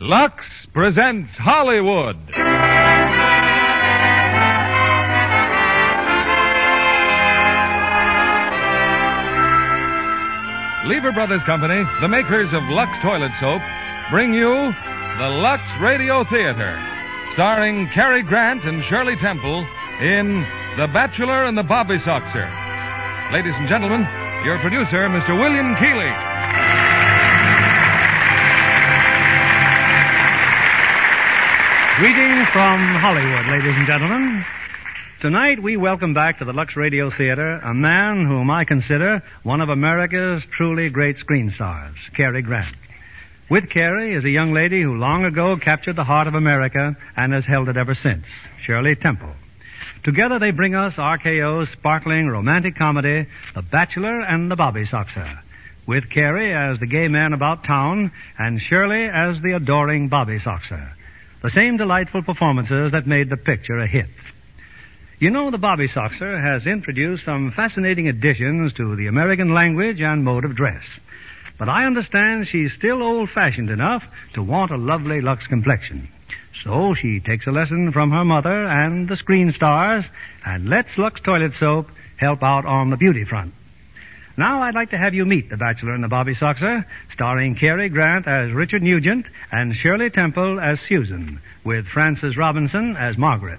Lux presents Hollywood. Lever Brothers Company, the makers of Lux Toilet Soap, bring you the Lux Radio Theater, starring Cary Grant and Shirley Temple in The Bachelor and the Bobby Soxer. Ladies and gentlemen, your producer, Mr. William Keighley. Greetings from Hollywood, ladies and gentlemen. Tonight we welcome back to the Lux Radio Theater a man whom I consider one of America's truly great screen stars, Cary Grant. With Cary is a young lady who long ago captured the heart of America and has held it ever since, Shirley Temple. Together they bring us RKO's sparkling romantic comedy, The Bachelor and the Bobby Soxer, with Cary as the gay man about town and Shirley as the adoring Bobby Soxer. The same delightful performances that made the picture a hit. You know, the Bobby Soxer has introduced some fascinating additions to the American language and mode of dress. But I understand she's still old-fashioned enough to want a lovely Lux complexion. So she takes a lesson from her mother and the screen stars and lets Lux Toilet Soap help out on the beauty front. Now I'd like to have you meet The Bachelor and the Bobby Soxer, starring Cary Grant as Richard Nugent and Shirley Temple as Susan, with Frances Robinson as Margaret.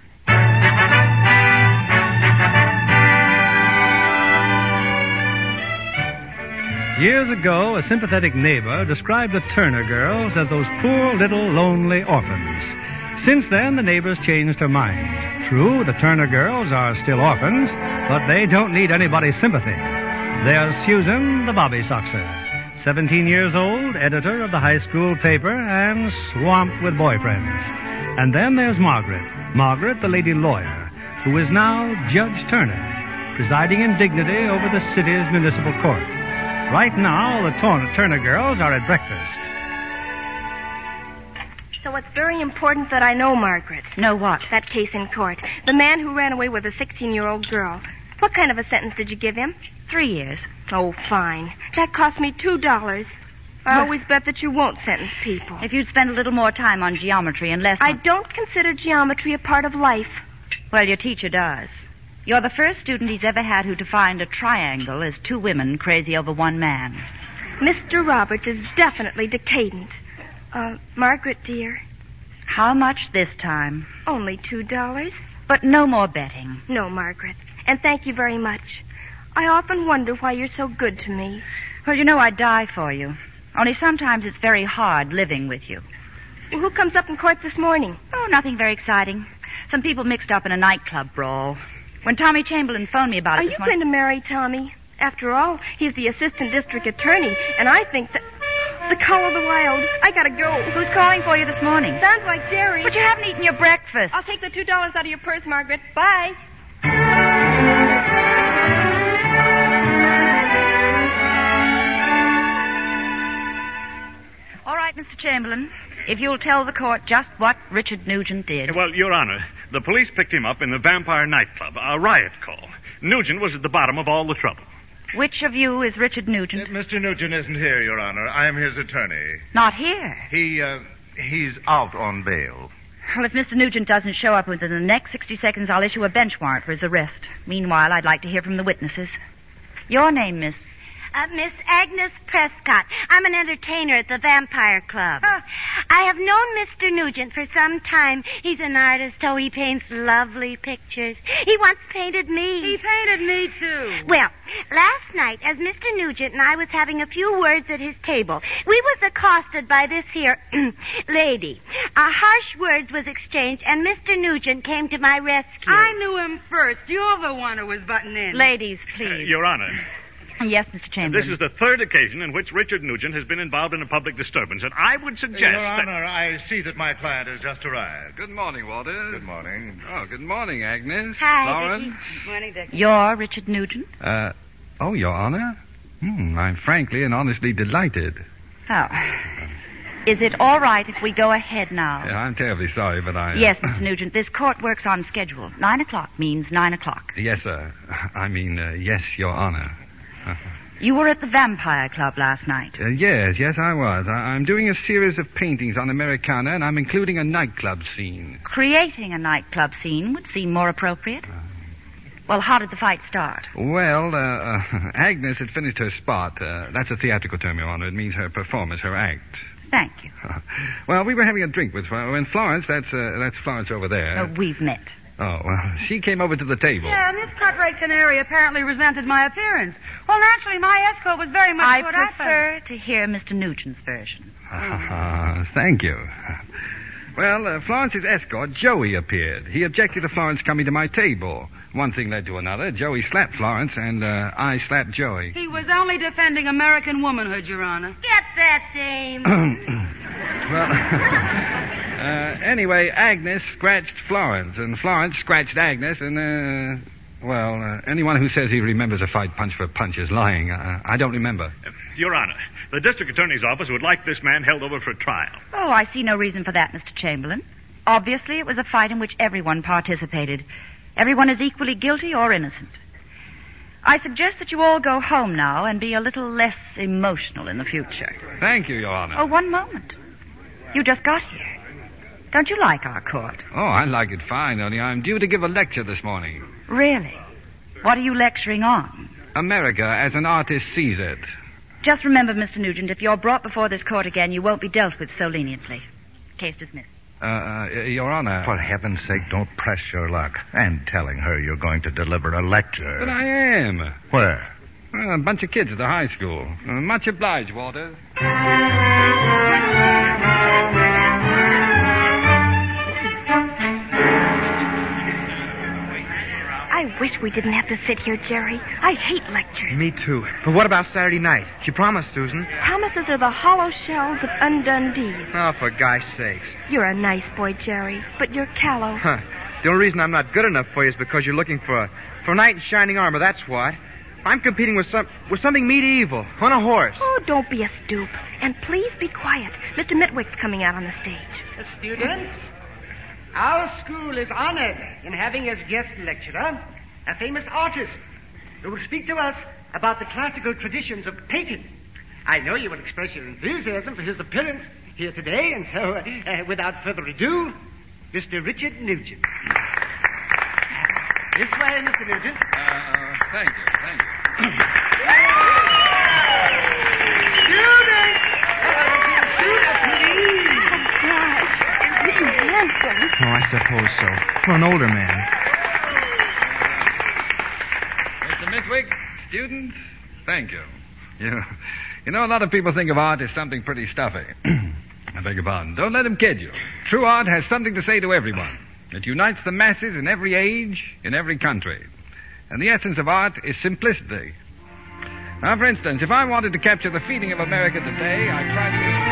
Years ago, a sympathetic neighbor described the Turner girls as those poor little lonely orphans. Since then, the neighbor's changed her mind. True, the Turner girls are still orphans, but they don't need anybody's sympathy. There's Susan, the Bobby Soxer, 17 years old, editor of the high school paper, and swamped with boyfriends. And then there's Margaret, the lady lawyer, who is now Judge Turner, presiding in dignity over the city's municipal court. Right now, the Turner girls are at breakfast. So it's very important that I know Margaret. Know what? That case in court. The man who ran away with a 16-year-old girl. What kind of a sentence did you give him? 3 years. Oh, fine. That cost me $2. I always bet that you won't sentence people. If you'd spend a little more time on geometry and less I don't consider geometry a part of life. Well, your teacher does. You're the first student he's ever had who defined a triangle as two women crazy over one man. Mr. Roberts is definitely decadent. Margaret, dear. How much this time? Only $2. But no more betting. No, Margaret. And thank you very much. I often wonder why you're so good to me. Well, you know I'd die for you. Only sometimes it's very hard living with you. Well, who comes up in court this morning? Oh, nothing very exciting. Some people mixed up in a nightclub brawl. When Tommy Chamberlain phoned me about it this morning... Are you going to marry Tommy? After all, he's the assistant district attorney, and I think that... The Call of the Wild. I gotta go. Who's calling for you this morning? Sounds like Jerry. But you haven't eaten your breakfast. I'll take the $2 out of your purse, Margaret. Bye. All right, Mr. Chamberlain. If you'll tell the court just what Richard Nugent did. Well, Your Honor, the police picked him up in the Vampire nightclub, a riot call. Nugent was at the bottom of all the trouble. Which of you is Richard Nugent? Mr. Nugent isn't here, Your Honor. I am his attorney. Not here. He's out on bail. Well, if Mr. Nugent doesn't show up within the next 60 seconds, I'll issue a bench warrant for his arrest. Meanwhile, I'd like to hear from the witnesses. Your name, Miss... Miss Agnes Prescott. I'm an entertainer at the Vampire Club. I have known Mr. Nugent for some time. He's an artist, so he paints lovely pictures. He once painted me. He painted me, too. Well, last night, as Mr. Nugent and I was having a few words at his table, we was accosted by this here lady. Harsh words was exchanged, and Mr. Nugent came to my rescue. I knew him first. You're the one who was butting in. Ladies, please. Your Honor. Yes, Mr. Chamberlain. This is the third occasion in which Richard Nugent has been involved in a public disturbance, and I would suggest Your Honor, I see that my client has just arrived. Good morning, Walter. Good morning. Oh, good morning, Agnes. Hi, Lauren. Good morning, Dick. You're Richard Nugent? Oh, Your Honor. I'm frankly and honestly delighted. Oh. Is it all right if we go ahead now? Yeah, I'm terribly sorry, but I... Yes, Mr. Nugent, this court works on schedule. 9 o'clock means 9 o'clock. Yes, sir. Yes, Your Honor. You were at the Vampire Club last night. Yes, I was. I'm doing a series of paintings on Americana, and I'm including a nightclub scene. Creating a nightclub scene would seem more appropriate. Well, how did the fight start? Well, Agnes had finished her spot. That's a theatrical term, Your Honor. It means her performance, her act. Thank you. Well, we were having a drink with Florence. That's Florence over there. We've met. Oh, well, she came over to the table. Yeah, Miss Cutrate Canary apparently resented my appearance. Well, naturally, my escort was very much I what I prefer to hear Mr. Nugent's version. Thank you. Well, Florence's escort, Joey, appeared. He objected to Florence coming to my table. One thing led to another. Joey slapped Florence, and I slapped Joey. He was only defending American womanhood, Your Honor. Get that dame. Well, anyway, Agnes scratched Florence, and Florence scratched Agnes, and, anyone who says he remembers a fight punch for punch is lying. I don't remember. Your Honor, the district attorney's office would like this man held over for trial. Oh, I see no reason for that, Mr. Chamberlain. Obviously, it was a fight in which everyone participated. Everyone is equally guilty or innocent. I suggest that you all go home now and be a little less emotional in the future. Thank you, Your Honor. Oh, one moment. You just got here. Don't you like our court? Oh, I like it fine, only I'm due to give a lecture this morning. Really? What are you lecturing on? America as an artist sees it. Just remember, Mr. Nugent, if you're brought before this court again, you won't be dealt with so leniently. Case dismissed. Your Honor. For heaven's sake, don't press your luck. And telling her you're going to deliver a lecture. But I am. Where? A bunch of kids at the high school. Much obliged, Walters. I wish we didn't have to sit here, Jerry. I hate lectures. Me too. But what about Saturday night? She promised, Susan. Promises are the hollow shells of undone deeds. Oh, for gosh sakes. You're a nice boy, Jerry, but you're callow. Huh. The only reason I'm not good enough for you is because you're looking for a knight in shining armor, that's what. I'm competing with something medieval, on a horse. Oh, don't be a stoop. And please be quiet. Mr. Mitwick's coming out on the stage. Students, our school is honored in having as guest lecturer a famous artist who will speak to us about the classical traditions of painting. I know you will express your enthusiasm for his appearance here today, and so, without further ado, Mr. Richard Nugent. This way, Mr. Nugent. Thank you. Students! Gosh, isn't he handsome? Oh, I suppose so. For an older man. Mr. Mitwick, students, thank you. You know, a lot of people think of art as something pretty stuffy. I beg your pardon. Don't let them kid you. True art has something to say to everyone. It unites the masses in every age, in every country. And the essence of art is simplicity. Now, for instance, if I wanted to capture the feeling of America today, I'd try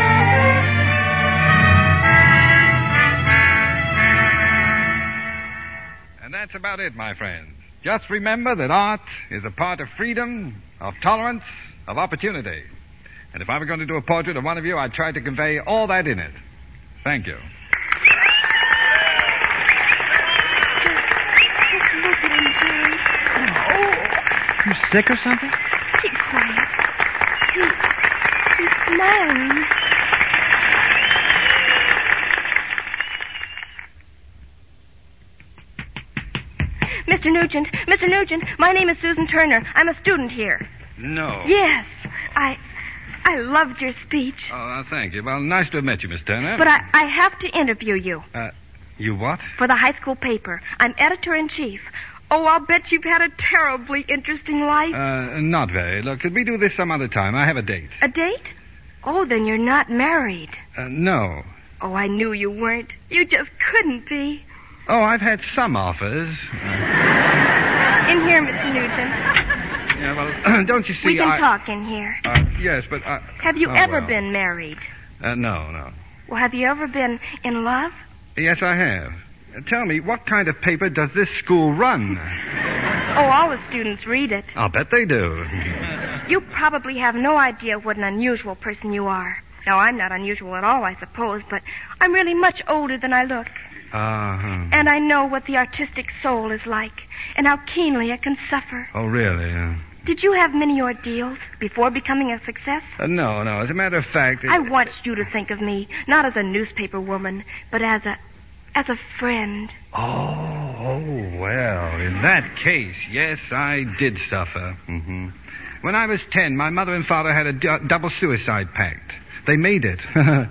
to... And that's about it, my friends. Just remember that art is a part of freedom, of tolerance, of opportunity. And if I were going to do a portrait of one of you, I'd try to convey all that in it. Thank you. Just look at him, Jerry. You sick or something? Keep quiet. He's smiling. Mr. Nugent, my name is Susan Turner. I'm a student here. No. Yes, I loved your speech. Oh, thank you. Well, nice to have met you, Miss Turner. But I have to interview you. You what? For the high school paper. I'm editor-in-chief. Oh, I'll bet you've had a terribly interesting life. Not very. Look, could we do this some other time? I have a date. A date? Oh, then you're not married. No. Oh, I knew you weren't. You just couldn't be. Oh, I've had some offers. In here, Mr. Nugent. Yeah, well, don't you see, We can talk in here. Yes, but... Have you ever been married? No. Well, have you ever been in love? Yes, I have. Tell me, what kind of paper does this school run? Oh, all the students read it. I'll bet they do. You probably have no idea what an unusual person you are. Now, I'm not unusual at all, I suppose, but I'm really much older than I look. Uh-huh. And I know what the artistic soul is like, and how keenly it can suffer. Oh, really? Did you have many ordeals before becoming a success? No. As a matter of fact... I want you to think of me, not as a newspaper woman, but as a friend. Oh, well, in that case, yes, I did suffer. Mm-hmm. When I was 10, my mother and father had a double suicide pact. They made it.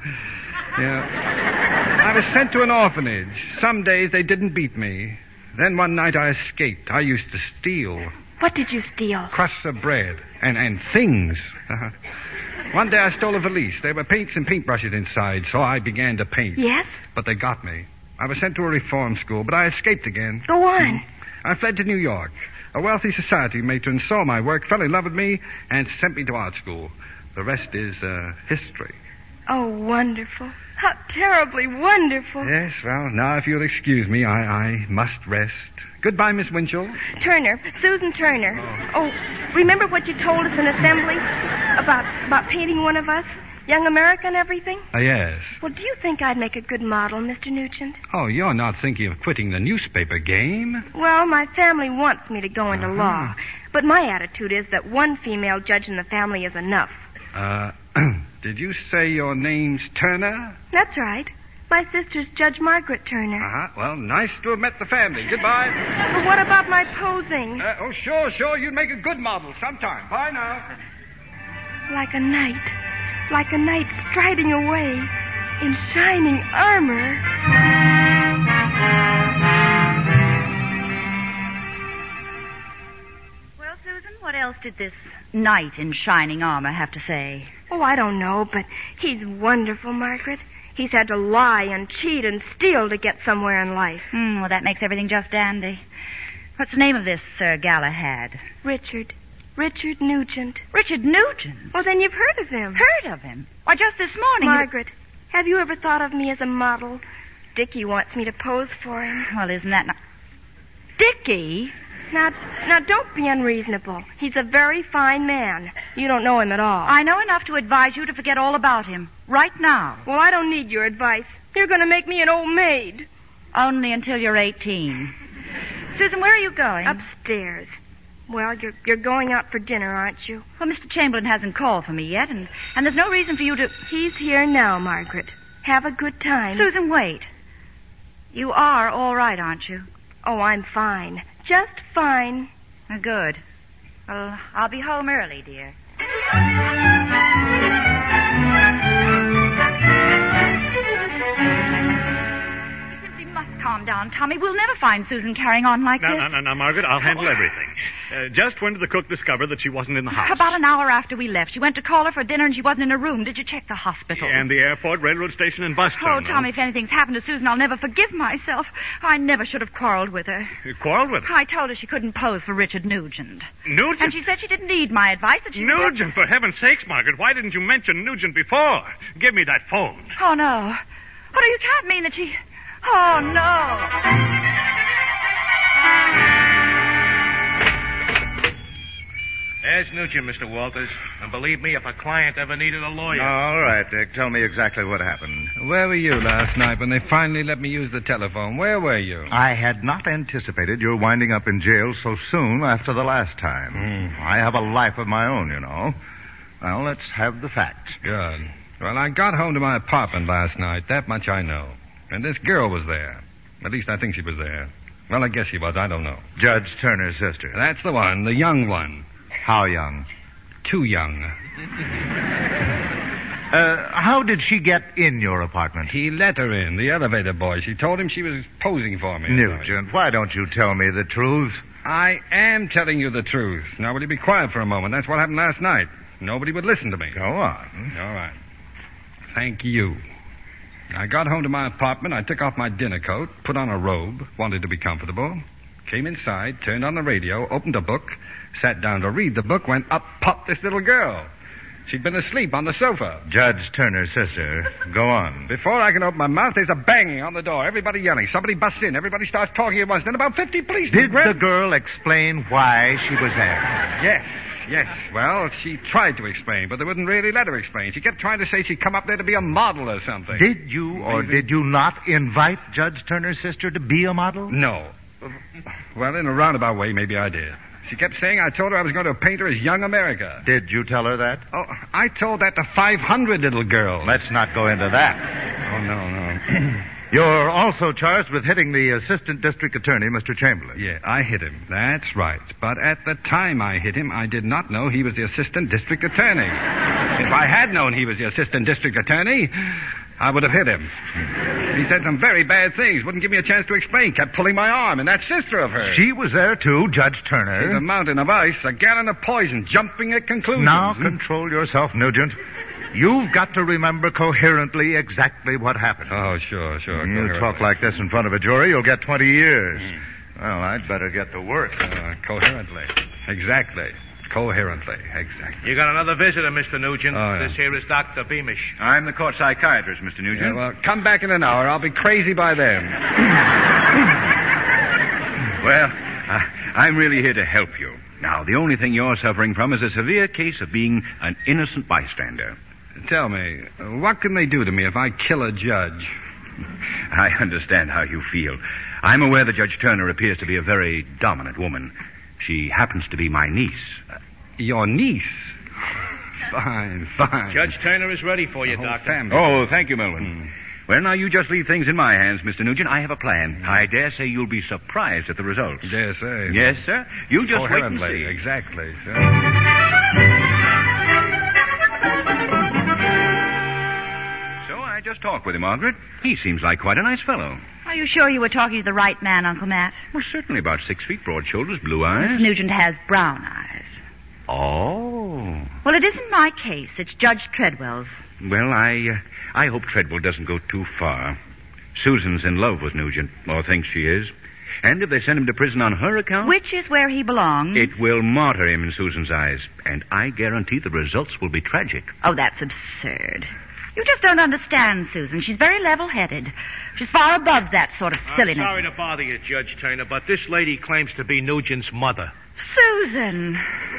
Yeah. I was sent to an orphanage. Some days they didn't beat me. Then one night I escaped. I used to steal. What did you steal? Crusts of bread and things. One day I stole a valise. There were paints and paintbrushes inside, so I began to paint. Yes? But they got me. I was sent to a reform school, but I escaped again. Go on. I fled to New York. A wealthy society matron saw my work, fell in love with me, and sent me to art school. The rest is history. Oh, wonderful. How terribly wonderful. Yes, well, now if you'll excuse me, I must rest. Goodbye, Miss Winchell. Turner, Susan Turner. Oh, remember what you told us in assembly about painting one of us? Young America and everything? Yes. Well, do you think I'd make a good model, Mr. Nugent? Oh, you're not thinking of quitting the newspaper game? Well, my family wants me to go into law. But my attitude is that one female judge in the family is enough. Did you say your name's Turner? That's right. My sister's Judge Margaret Turner. Well, nice to have met the family. Goodbye. But what about my posing? Sure. You'd make a good model sometime. Bye now. Like a knight striding away in shining armor. Well, Susan, what else did this knight in shining armor have to say? Oh, I don't know, but he's wonderful, Margaret. He's had to lie and cheat and steal to get somewhere in life. Well, that makes everything just dandy. What's the name of this Sir Galahad? Richard Nugent. Richard Nugent? Well, then you've heard of him. Heard of him? Why, just this morning... Margaret, have you ever thought of me as a model? Dickie wants me to pose for him. Well, isn't that... Dickie? Now, don't be unreasonable. He's a very fine man. You don't know him at all. I know enough to advise you to forget all about him. Right now. Well, I don't need your advice. You're going to make me an old maid. Only until you're 18. Susan, where are you going? Upstairs. Well, you're going out for dinner, aren't you? Well, Mr. Chamberlain hasn't called for me yet, and there's no reason for you to... He's here now, Margaret. Have a good time. Susan, wait. You are all right, aren't you? Oh, I'm fine. Just fine. Good. Well, I'll be home early, dear. You simply must calm down, Tommy. We'll never find Susan carrying on like this. No, Margaret. I'll handle everything. Just when did the cook discover that she wasn't in the house? About an hour after we left. She went to call her for dinner and she wasn't in her room. Did you check the hospital? And the airport, railroad station, and bus terminal. Oh, Tommy, if anything's happened to Susan, I'll never forgive myself. I never should have quarreled with her. You quarreled with her? I told her she couldn't pose for Richard Nugent. Nugent? And she said she didn't need my advice. That she Nugent, for heaven's sakes, Margaret. Why didn't you mention Nugent before? Give me that phone. Oh, no. Oh, no, you can't mean that she... Oh, no. There's Nugent, Mr. Walters. And believe me, if a client ever needed a lawyer... All right, Dick. Tell me exactly what happened. Where were you last night when they finally let me use the telephone? Where were you? I had not anticipated your winding up in jail so soon after the last time. I have a life of my own, you know. Well, let's have the facts. Good. Well, I got home to my apartment last night. That much I know. And this girl was there. At least I think she was there. Well, I guess she was. I don't know. Judge Turner's sister. That's the one. The young one. How young? Too young. How did she get in your apartment? He let her in, the elevator boy. She told him she was posing for me. Nugent, why don't you tell me the truth? I am telling you the truth. Now, will you be quiet for a moment? That's what happened last night. Nobody would listen to me. Go on. All right. Thank you. I got home to my apartment. I took off my dinner coat, put on a robe, wanted to be comfortable, came inside, turned on the radio, opened a book, sat down to read the book, when up popped this little girl. She'd been asleep on the sofa. Judge Turner's sister. Go on. Before I can open my mouth, there's a banging on the door. Everybody yelling. Somebody busts in. Everybody starts talking at once. Then about 50 policemen. Did the girl explain why she was there? Yes. Well, she tried to explain, but they wouldn't really let her explain. She kept trying to say she'd come up there to be a model or something. Did you or did you not invite Judge Turner's sister to be a model? No. Well, in a roundabout way, maybe I did. She kept saying I told her I was going to paint her as young America. Did you tell her that? Oh, I told that to 500 little girls. Let's not go into that. Oh, no. You're also charged with hitting the assistant district attorney, Mr. Chamberlain. Yeah, I hit him. That's right. But at the time I hit him, I did not know he was the assistant district attorney. If I had known he was the assistant district attorney, I would have hit him. He said some very bad things, wouldn't give me a chance to explain, kept pulling my arm, and that sister of hers. She was there, too, Judge Turner. She's a mountain of ice, a gallon of poison, jumping at conclusions. Now control yourself, Nugent. You've got to remember coherently exactly what happened. Oh, sure. You talk like this in front of a jury, you'll get 20 years. Well, I'd better get to work. Coherently. Exactly. Coherently. Exactly. You got another visitor, Mr. Nugent. Oh, yeah. This here is Dr. Beamish. I'm the court psychiatrist, Mr. Nugent. Yeah, well, come back in an hour. I'll be crazy by then. Well, I'm really here to help you. Now, the only thing you're suffering from is a severe case of being an innocent bystander. Tell me, what can they do to me if I kill a judge? I understand how you feel. I'm aware that Judge Turner appears to be a very dominant woman. She happens to be my niece. Your niece? Fine. Judge Turner is ready for you, Doctor. Family. Oh, thank you, Melvin. Well, now you just leave things in my hands, Mr. Nugent. I have a plan. I dare say you'll be surprised at the results. Dare say. Yes, sir. You just wait and see. Exactly, sir. I just talked with him, Margaret. He seems like quite a nice fellow. Are you sure you were talking to the right man, Uncle Matt? Well, certainly about 6 feet, broad shoulders, blue eyes. Miss Nugent has brown eyes. Oh. Well, it isn't my case. It's Judge Treadwell's. Well, I hope Treadwell doesn't go too far. Susan's in love with Nugent, or thinks she is. And if they send him to prison on her account... Which is where he belongs. It will martyr him in Susan's eyes. And I guarantee the results will be tragic. Oh, that's absurd. You just don't understand Susan. She's very level-headed. She's far above that sort of silliness. I'm sorry to bother you, Judge Turner, but this lady claims to be Nugent's mother. Susan!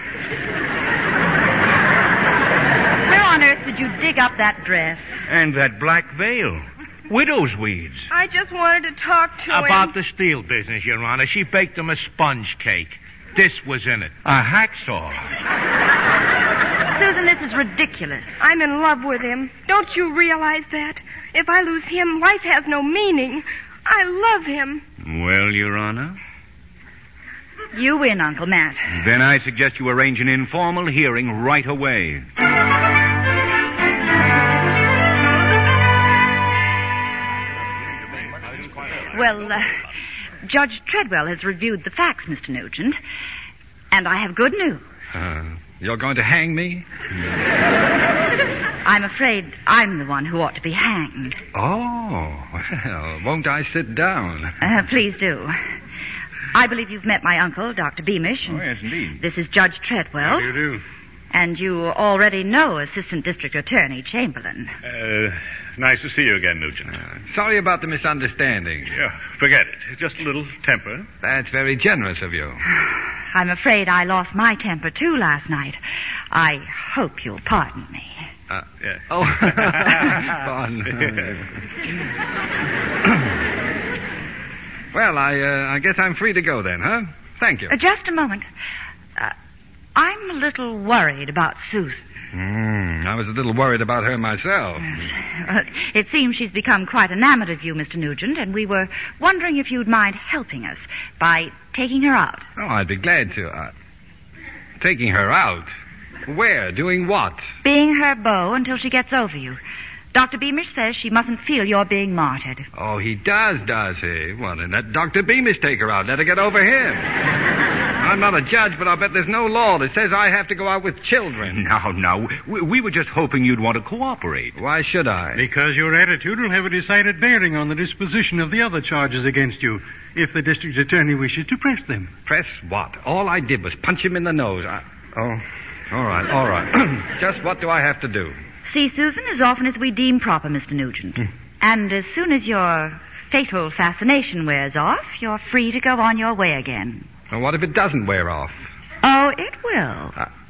Where on earth did you dig up that dress? And that black veil. Widow's weeds. I just wanted to talk to him. About the steel business, Your Honor. She baked him a sponge cake. This was in it. A hacksaw. Susan, this is ridiculous. I'm in love with him. Don't you realize that? If I lose him, life has no meaning. I love him. Well, Your Honor? You win, Uncle Matt. Then I suggest you arrange an informal hearing right away. Well, Judge Treadwell has reviewed the facts, Mr. Nugent, and I have good news. You're going to hang me? I'm afraid I'm the one who ought to be hanged. Oh, well, won't I sit down? Please do. I believe you've met my uncle, Dr. Beamish. Oh, yes, indeed. This is Judge Treadwell. How do you do? And you already know Assistant District Attorney Chamberlain. Nice to see you again, Nugent. Sorry about the misunderstanding. Yeah, forget it. It's just a little temper. That's very generous of you. I'm afraid I lost my temper, too, last night. I hope you'll pardon me. Yeah. Oh, pardon. Well, I guess I'm free to go then, huh? Thank you. Just a moment. I'm a little worried about Susan. I was a little worried about her myself. It seems she's become quite enamored of you, Mr. Nugent, and we were wondering if you'd mind helping us by taking her out. Oh, I'd be glad to. Taking her out? Where? Doing what? Being her beau until she gets over you. Dr. Beamish says she mustn't feel you're being martyred. Oh, he does he? Well, then let Dr. Beamish take her out. Let her get over him. I'm not a judge, but I'll bet there's no law that says I have to go out with children. No. We were just hoping you'd want to cooperate. Why should I? Because your attitude will have a decided bearing on the disposition of the other charges against you, if the district attorney wishes to press them. Press what? All I did was punch him in the nose. Oh, all right. Just what do I have to do? See Susan as often as we deem proper, Mr. Nugent. And as soon as your fatal fascination wears off, you're free to go on your way again. Well, what if it doesn't wear off? Oh, it will.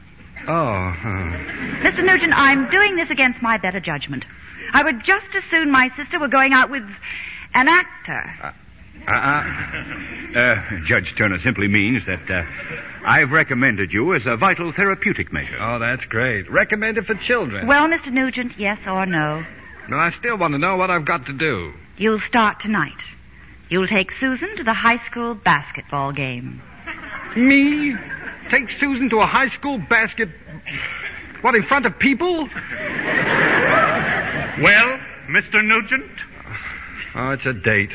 Mr. Nugent, I'm doing this against my better judgment. I would just as soon my sister were going out with an actor. Judge Turner simply means that I've recommended you as a vital therapeutic measure. Oh, that's great. Recommended for children. Well, Mr. Nugent, yes or no? But I still want to know what I've got to do. You'll start tonight. You'll take Susan to the high school basketball game. Me? Take Susan to a high school What, in front of people? Well, Mr. Nugent? Oh, it's a date.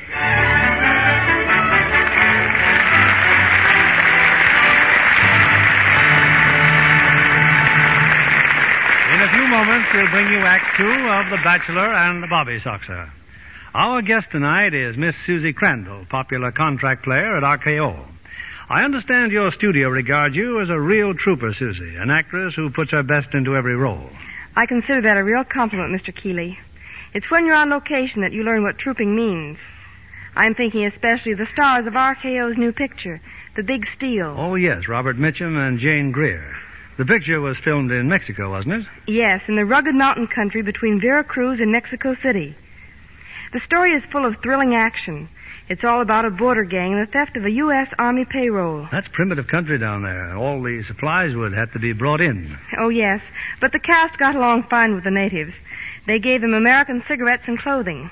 In a few moments, we'll bring you Act 2 of The Bachelor and the Bobby Soxer. Our guest tonight is Miss Susie Crandall, popular contract player at RKO. I understand your studio regards you as a real trooper, Susie, an actress who puts her best into every role. I consider that a real compliment, Mr. Keeley. It's when you're on location that you learn what trooping means. I'm thinking especially of the stars of RKO's new picture, The Big Steal. Oh, yes, Robert Mitchum and Jane Greer. The picture was filmed in Mexico, wasn't it? Yes, in the rugged mountain country between Veracruz and Mexico City. The story is full of thrilling action. It's all about a border gang and the theft of a U.S. Army payroll. That's primitive country down there. All the supplies would have to be brought in. Oh, yes, but the cast got along fine with the natives. They gave them American cigarettes and clothing.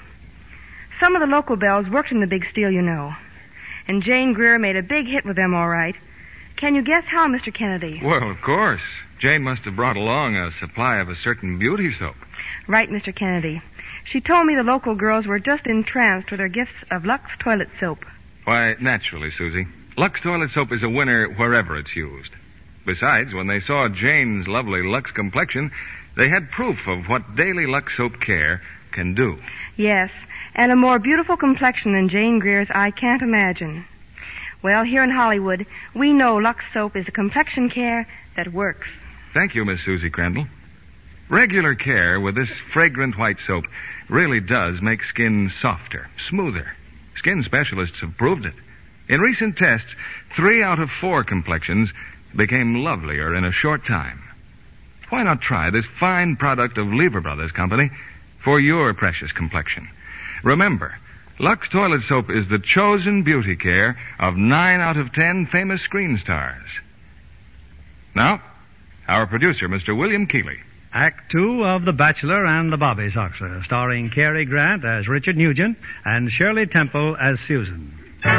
Some of the local belles worked in The Big Steal, you know. And Jane Greer made a big hit with them, all right. Can you guess how, Mr. Kennedy? Well, of course. Jane must have brought along a supply of a certain beauty soap. Right, Mr. Kennedy. She told me the local girls were just entranced with her gifts of Lux toilet soap. Why, naturally, Susie. Lux toilet soap is a winner wherever it's used. Besides, when they saw Jane's lovely Lux complexion, they had proof of what daily Lux soap care can do. Yes, and a more beautiful complexion than Jane Greer's I can't imagine. Well, here in Hollywood, we know Lux soap is a complexion care that works. Thank you, Miss Susie Crandall. Regular care with this fragrant white soap really does make skin softer, smoother. Skin specialists have proved it. In recent tests, 3 out of 4 complexions became lovelier in a short time. Why not try this fine product of Lever Brothers Company for your precious complexion? Remember, Lux toilet soap is the chosen beauty care of 9 out of 10 famous screen stars. Now, our producer, Mr. William Keeley. Act 2 of The Bachelor and the Bobby Soxer, starring Cary Grant as Richard Nugent and Shirley Temple as Susan.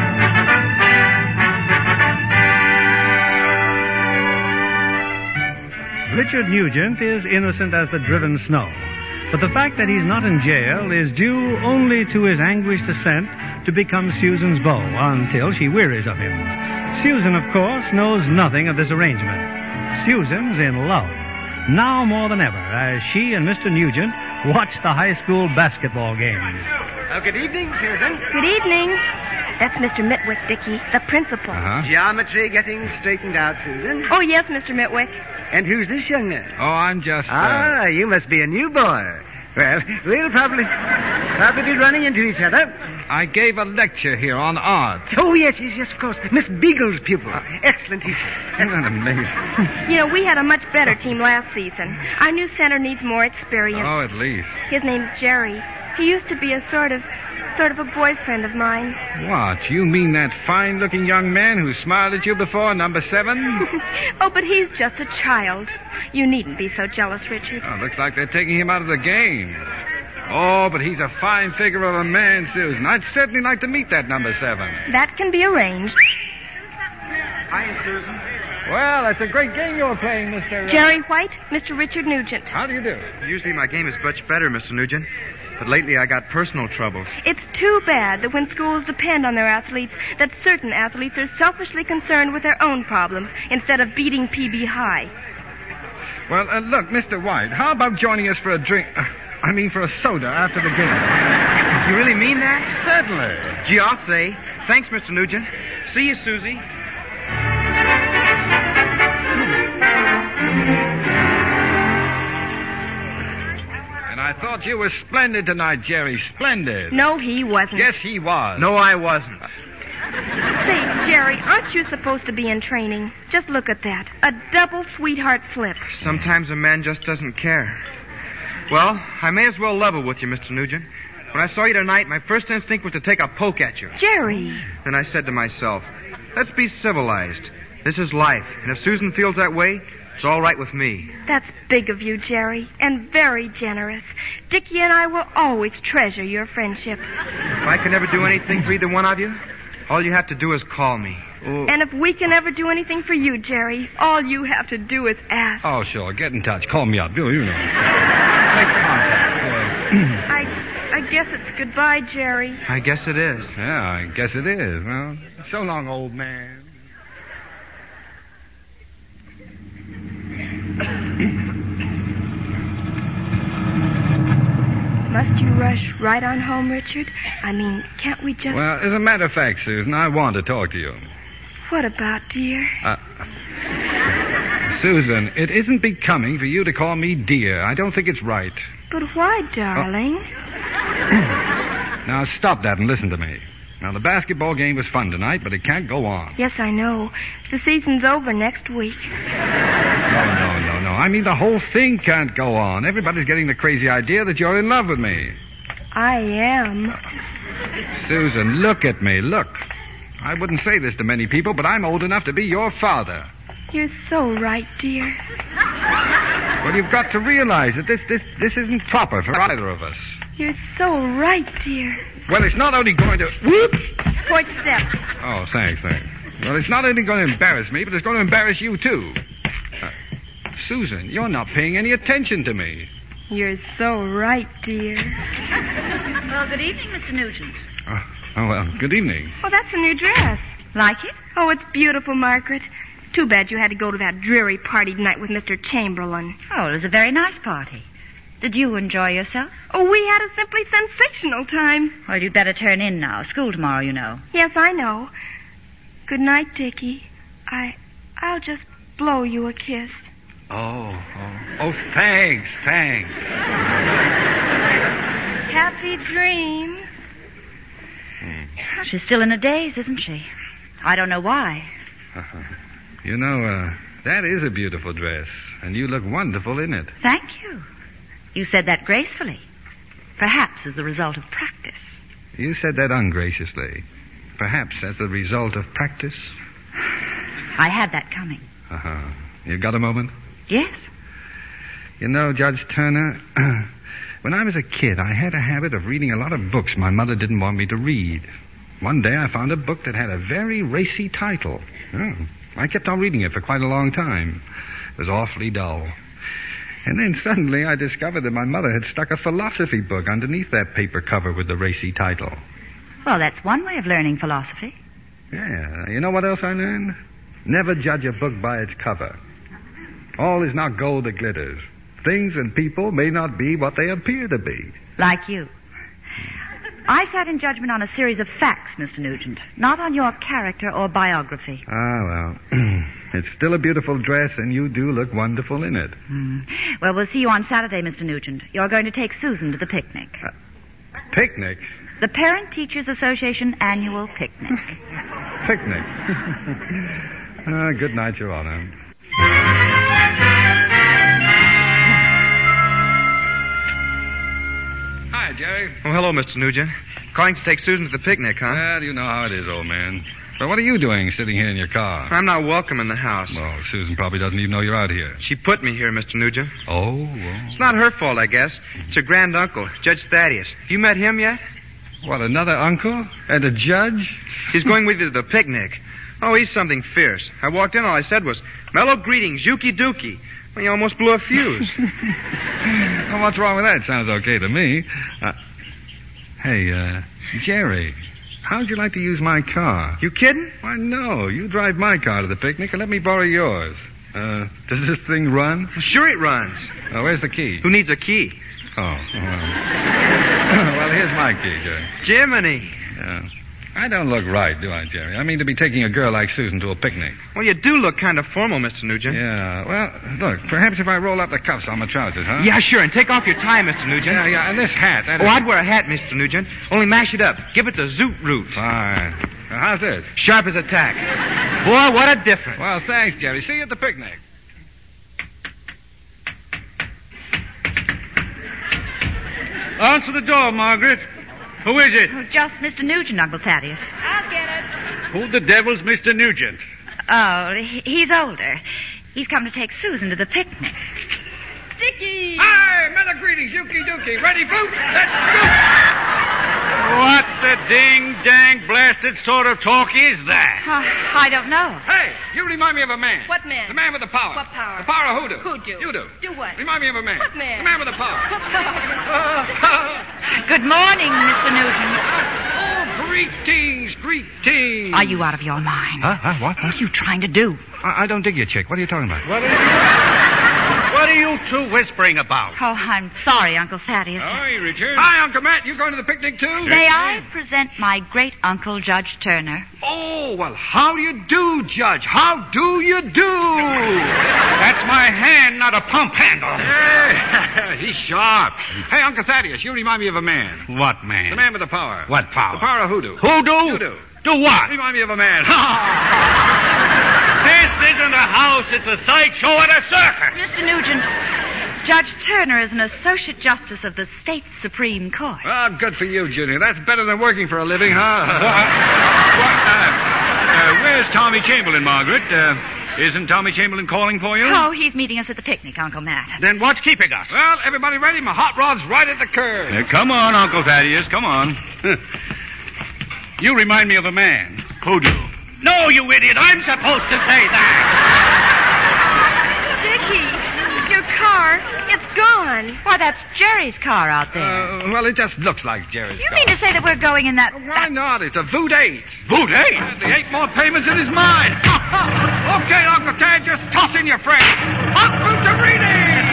Richard Nugent is innocent as the driven snow, but the fact that he's not in jail is due only to his anguished assent to become Susan's beau until she wearies of him. Susan, of course, knows nothing of this arrangement. Susan's in love. Now more than ever, as she and Mr. Nugent watch the high school basketball game. Good evening, Susan. Good evening. That's Mr. Mitwick, Dickie, the principal. Geometry getting straightened out, Susan. Oh, yes, Mr. Mitwick. And who's this young man? Oh, I'm just... you must be a new boy. Well, we'll probably be running into each other. I gave a lecture here on art. Oh, yes, of course. Miss Beagle's pupil. Excellent teacher. Isn't that amazing? You know, we had a much better team last season. Our new center needs more experience. Oh, at least. His name's Jerry. He used to be a sort of a boyfriend of mine. What? You mean that fine-looking young man who smiled at you before, number 7? Oh, but he's just a child. You needn't be so jealous, Richard. Oh, looks like they're taking him out of the game. Oh, but he's a fine figure of a man, Susan. I'd certainly like to meet that number 7. That can be arranged. Hi, Susan. Well, that's a great game you're playing, Mr. Jerry White, Mr. Richard Nugent. How do you do? Usually my game is much better, Mr. Nugent. But lately I got personal troubles. It's too bad that when schools depend on their athletes, that certain athletes are selfishly concerned with their own problems instead of beating PB High. Well, look, Mr. White, how about joining us for a drink? For a soda after the game. You really mean that? Certainly. Gee, I'll say. Thanks, Mr. Nugent. See you, Susie. And I thought you were splendid tonight, Jerry. Splendid. No, he wasn't. Yes, he was. No, I wasn't. Say, Jerry, aren't you supposed to be in training? Just look at that. A double sweetheart flip. Sometimes a man just doesn't care. Well, I may as well level with you, Mr. Nugent. When I saw you tonight, my first instinct was to take a poke at you. Jerry. Then I said to myself, let's be civilized. This is life, and if Susan feels that way, it's all right with me. That's big of you, Jerry, and very generous. Dickie and I will always treasure your friendship. If I can ever do anything for either one of you, all you have to do is call me. Oh. And if we can ever do anything for you, Jerry, all you have to do is ask. Oh, sure. Get in touch. Call me up. You know. Make contact. I guess it's goodbye, Jerry. I guess it is. Yeah, I guess it is. Well, so long, old man. Must you rush right on home, Richard? I mean, can't we just... Well, as a matter of fact, Susan, I want to talk to you. What about, dear? Susan, it isn't becoming for you to call me dear. I don't think it's right. But why, darling? Now, stop that and listen to me. Now, the basketball game was fun tonight, but it can't go on. Yes, I know. The season's over next week. No. I mean, the whole thing can't go on. Everybody's getting the crazy idea that you're in love with me. I am. Susan, look at me. Look. I wouldn't say this to many people, but I'm old enough to be your father. You're so right, dear. Well, you've got to realize that this isn't proper for either of us. You're so right, dear. Well, it's not only going to... Whoops! Point step. Oh, thanks. Well, it's not only going to embarrass me, but it's going to embarrass you, too. Susan, you're not paying any attention to me. You're so right, dear. Well, good evening, Mr. Nugent. Well, good evening. Oh, that's a new dress. Like it? Oh, it's beautiful, Margaret. Too bad you had to go to that dreary party tonight with Mr. Chamberlain. Oh, it was a very nice party. Did you enjoy yourself? Oh, we had a simply sensational time. Well, you'd better turn in now. School tomorrow, you know. Yes, I know. Good night, Dickie. I'll just blow you a kiss. Oh, thanks. Happy dreams. She's still in a daze, isn't she? I don't know why. You know, that is a beautiful dress, and you look wonderful in it. Thank you. You said that gracefully. Perhaps as the result of practice. You said that ungraciously. Perhaps as the result of practice. I had that coming. You got a moment? Yes. You know, Judge Turner, when I was a kid, I had a habit of reading a lot of books my mother didn't want me to read. One day I found a book that had a very racy title. I kept on reading it for quite a long time. It was awfully dull. And then suddenly I discovered that my mother had stuck a philosophy book underneath that paper cover with the racy title. Well, that's one way of learning philosophy. Yeah. You know what else I learned? Never judge a book by its cover. All is not gold that glitters. Things and people may not be what they appear to be. Like you. I sat in judgment on a series of facts, Mr. Nugent, not on your character or biography. Well, it's still a beautiful dress, and you do look wonderful in it. Well, we'll see you on Saturday, Mr. Nugent. You're going to take Susan to the picnic. Picnic? The Parent Teachers Association annual picnic. Picnic. Good night, Your Honor. Hi, Jerry. Oh, hello, Mr. Nugent. Calling to take Susan to the picnic, huh? Well, you know how it is, old man. But what are you doing sitting here in your car? I'm not welcome in the house. Well, Susan probably doesn't even know you're out here. She put me here, Mr. Nugent. Oh, well. It's not her fault, I guess. It's her granduncle, Judge Thaddeus. Have you met him yet? What, another uncle? And a judge? He's going with you to the picnic. Oh, he's something fierce. I walked in, all I said was, mellow greetings, Yuki Dookie. Well, you almost blew a fuse. Well, what's wrong with that? Sounds okay to me. Hey, Jerry, how'd you like to use my car? You kidding? Why, no. You drive my car to the picnic and let me borrow yours. Does this thing run? Sure it runs. Where's the key? Who needs a key? Oh, well, here's my key, Jerry. Jiminy. Yeah. I don't look right, do I, Jerry? I mean, to be taking a girl like Susan to a picnic. Well, you do look kind of formal, Mr. Nugent. Yeah, well, look, perhaps if I roll up the cuffs on my trousers, huh? Yeah, sure, and take off your tie, Mr. Nugent. Yeah, and this hat. I'd wear a hat, Mr. Nugent. Only mash it up. Give it the zoot root. Fine. Now, how's this? Sharp as a tack. Boy, what a difference. Well, thanks, Jerry. See you at the picnic. Answer the door, Margaret. Who is it? Oh, just Mr. Nugent, Uncle Thaddeus. I'll get it. Who the devil's Mr. Nugent? Oh, he's older. He's come to take Susan to the picnic. Dickie! Hi, men of greetings, Yuki Dookie. Ready, Flute? Let's go! What the ding-dang blasted sort of talk is that? I don't know. Hey, you remind me of a man. What man? The man with the power. What power? The power of hoodoo. Hoodoo. You do. Do what? Remind me of a man. What man? The man with the power. What power? Good morning, Mr. Nugent. Oh, greetings. Are you out of your mind? What? What are you trying to do? I don't dig you, chick. What are you talking about? What are you two whispering about? Oh, I'm sorry, Uncle Thaddeus. Oh, you returned? Hi, Uncle Matt. You going to the picnic, too? May I present my great-uncle, Judge Turner? Oh, well, how do you do, Judge? How do you do? That's my hand, not a pump handle. Hey, he's sharp. Hey, Uncle Thaddeus, you remind me of a man. What man? The man with the power. What power? The power of hoodoo. Hoodoo? Hoodoo. Do what? Remind me of a man. This isn't a house, it's a sideshow at a circus. Mr. Nugent, Judge Turner is an associate justice of the state Supreme Court. Oh, good for you, Junior. That's better than working for a living, huh? Where's Tommy Chamberlain, Margaret? Isn't Tommy Chamberlain calling for you? Oh, he's meeting us at the picnic, Uncle Matt. Then what's keeping us? Well, everybody ready? My hot rod's right at the curb. Come on, Uncle Thaddeus, come on. You remind me of a man. Hoodoo. No, you idiot. I'm supposed to say that. Dickie, your car, it's gone. Why, that's Jerry's car out there. Well, it just looks like Jerry's You car. mean to say that we're going in that... Why not? It's a Voot 8. Voot 8? The 8 more payments in his mind. Okay, Uncle Tad, just toss in your friend. Up Voot to reading!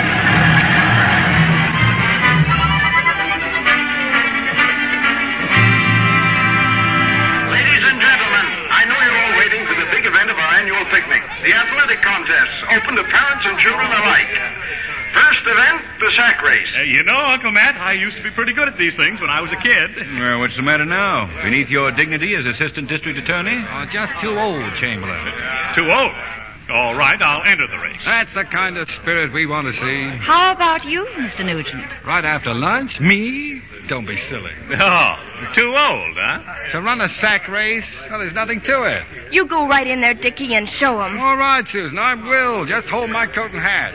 Ladies and gentlemen, I know you're all waiting for the big event of our annual picnic, the athletic contests, open to parents and children alike. First event, the sack race. You know, Uncle Matt, I used to be pretty good at these things when I was a kid. Well, what's the matter now? Beneath your dignity as assistant district attorney? Just too old, Chamberlain. Too old. All right, I'll enter the race. That's the kind of spirit we want to see. How about you, Mr. Nugent? Right after lunch? Me? Don't be silly. Oh, too old, huh? To run a sack race? Well, there's nothing to it. You go right in there, Dickie, and show 'em. All right, Susan, I will. Just hold my coat and hat.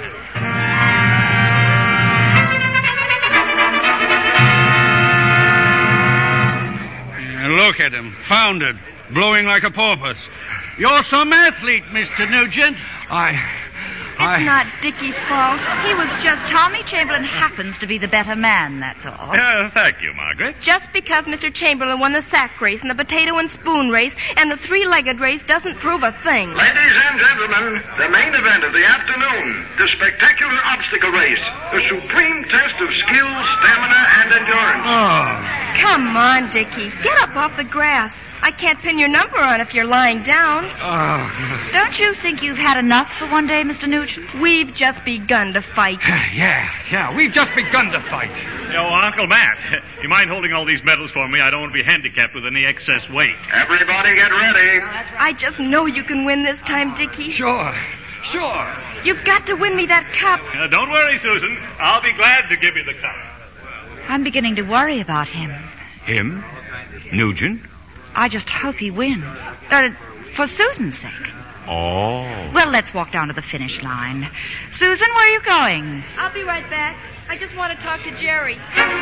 Look at him, foundered, blowing like a porpoise. You're some athlete, Mr. Nugent. It's not Dickie's fault. He was just... Tommy Chamberlain happens to be the better man, that's all. Thank you, Margaret. Just because Mr. Chamberlain won the sack race and the potato and spoon race and the three-legged race doesn't prove a thing. Ladies and gentlemen, the main event of the afternoon, the spectacular obstacle race, the supreme test of skill, stamina, and endurance. Oh. Come on, Dickie. Get up off the grass. I can't pin your number on if you're lying down. Oh. Don't you think you've had enough for one day, Mr. Nugent? We've just begun to fight. Yeah, we've just begun to fight. Uncle Matt, you mind holding all these medals for me? I don't want to be handicapped with any excess weight. Everybody get ready. I just know you can win this time, Dickie. Sure. You've got to win me that cup. Don't worry, Susan. I'll be glad to give you the cup. I'm beginning to worry about him. Him? Nugent? I just hope he wins. For Susan's sake. Oh. Well, let's walk down to the finish line. Susan, where are you going? I'll be right back. I just want to talk to Jerry.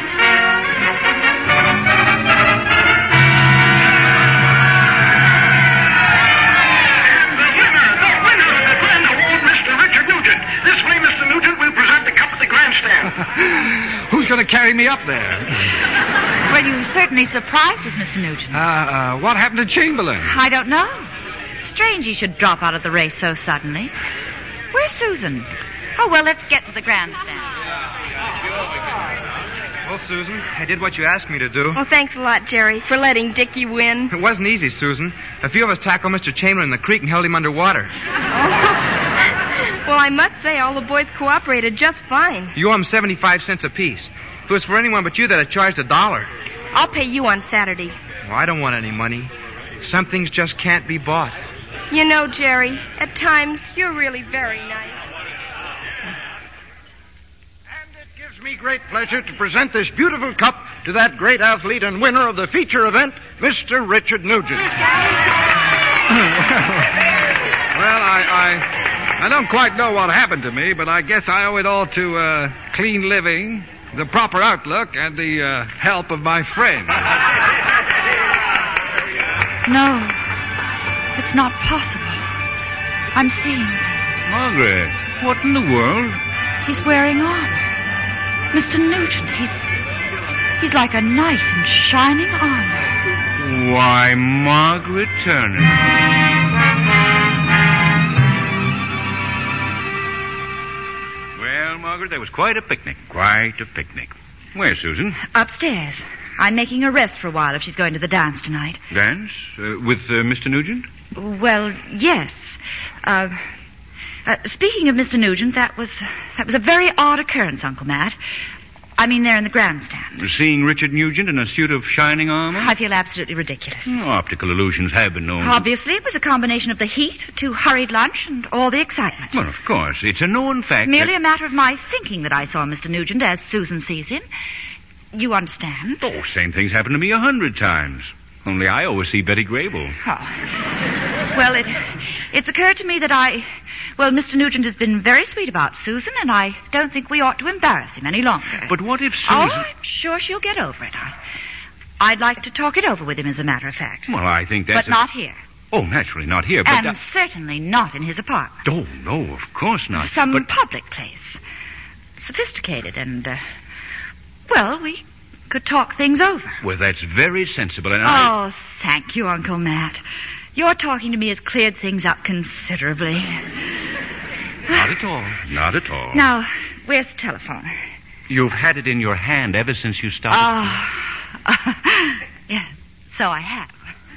And the winner of the grand award, Mr. Richard Nugent. This way, Mr. Nugent, will present the cup at the grandstand. Who's going to carry me up there? Well, you certainly surprised us, Mr. Nugent. What happened to Chamberlain? I don't know. Strange he should drop out of the race so suddenly. Where's Susan? Oh, well, let's get to the grandstand. Well, Susan, I did what you asked me to do. Oh, thanks a lot, Jerry, for letting Dickie win. It wasn't easy, Susan. A few of us tackled Mr. Chamberlain in the creek and held him underwater. Well, I must say all the boys cooperated just fine. You owe him 75 cents apiece. If it was for anyone but you, they'd have charged $1. I'll pay you on Saturday. Well, I don't want any money. Some things just can't be bought. You know, Jerry, at times you're really very nice. And it gives me great pleasure to present this beautiful cup to that great athlete and winner of the feature event, Mr. Richard Nugent. Well, I don't quite know what happened to me, but I guess I owe it all to clean living, the proper outlook, and the help of my friends. No, it's not possible. I'm seeing things. Margaret, what in the world? He's wearing armor. Mr. Nugent, he's like a knight in shining armor. Why, Margaret Turner. Well, Margaret, that was quite a picnic. Quite a picnic. Where, Susan? Upstairs. I'm making a rest for a while if she's going to the dance tonight. Dance? With Mr. Nugent? Well, yes. Speaking of Mr. Nugent, that was a very odd occurrence, Uncle Matt. I mean, there in the grandstand. Seeing Richard Nugent in a suit of shining armor? I feel absolutely ridiculous. Optical illusions have been known. Obviously, it was a combination of the heat, a too hurried lunch, and all the excitement. Well, of course. It's a known fact. Merely a matter of my thinking that I saw Mr. Nugent as Susan sees him. You understand? Oh, same thing's happened to me 100 times. Only I always see Betty Grable. Oh. Well, it's occurred to me that Mr. Nugent has been very sweet about Susan, and I don't think we ought to embarrass him any longer. But what if Susan... Oh, I'm sure she'll get over it. I'd like to talk it over with him, as a matter of fact. Well, I think that's... But not here. Oh, naturally not here, but... And certainly not in his apartment. Oh, no, of course not. Some public place. Sophisticated and, we could talk things over. Well, that's very sensible, and Oh, thank you, Uncle Matt. Your talking to me has cleared things up considerably. Not at all. Not at all. Now, where's the telephone? You've had it in your hand ever since you started. Yes, so I have.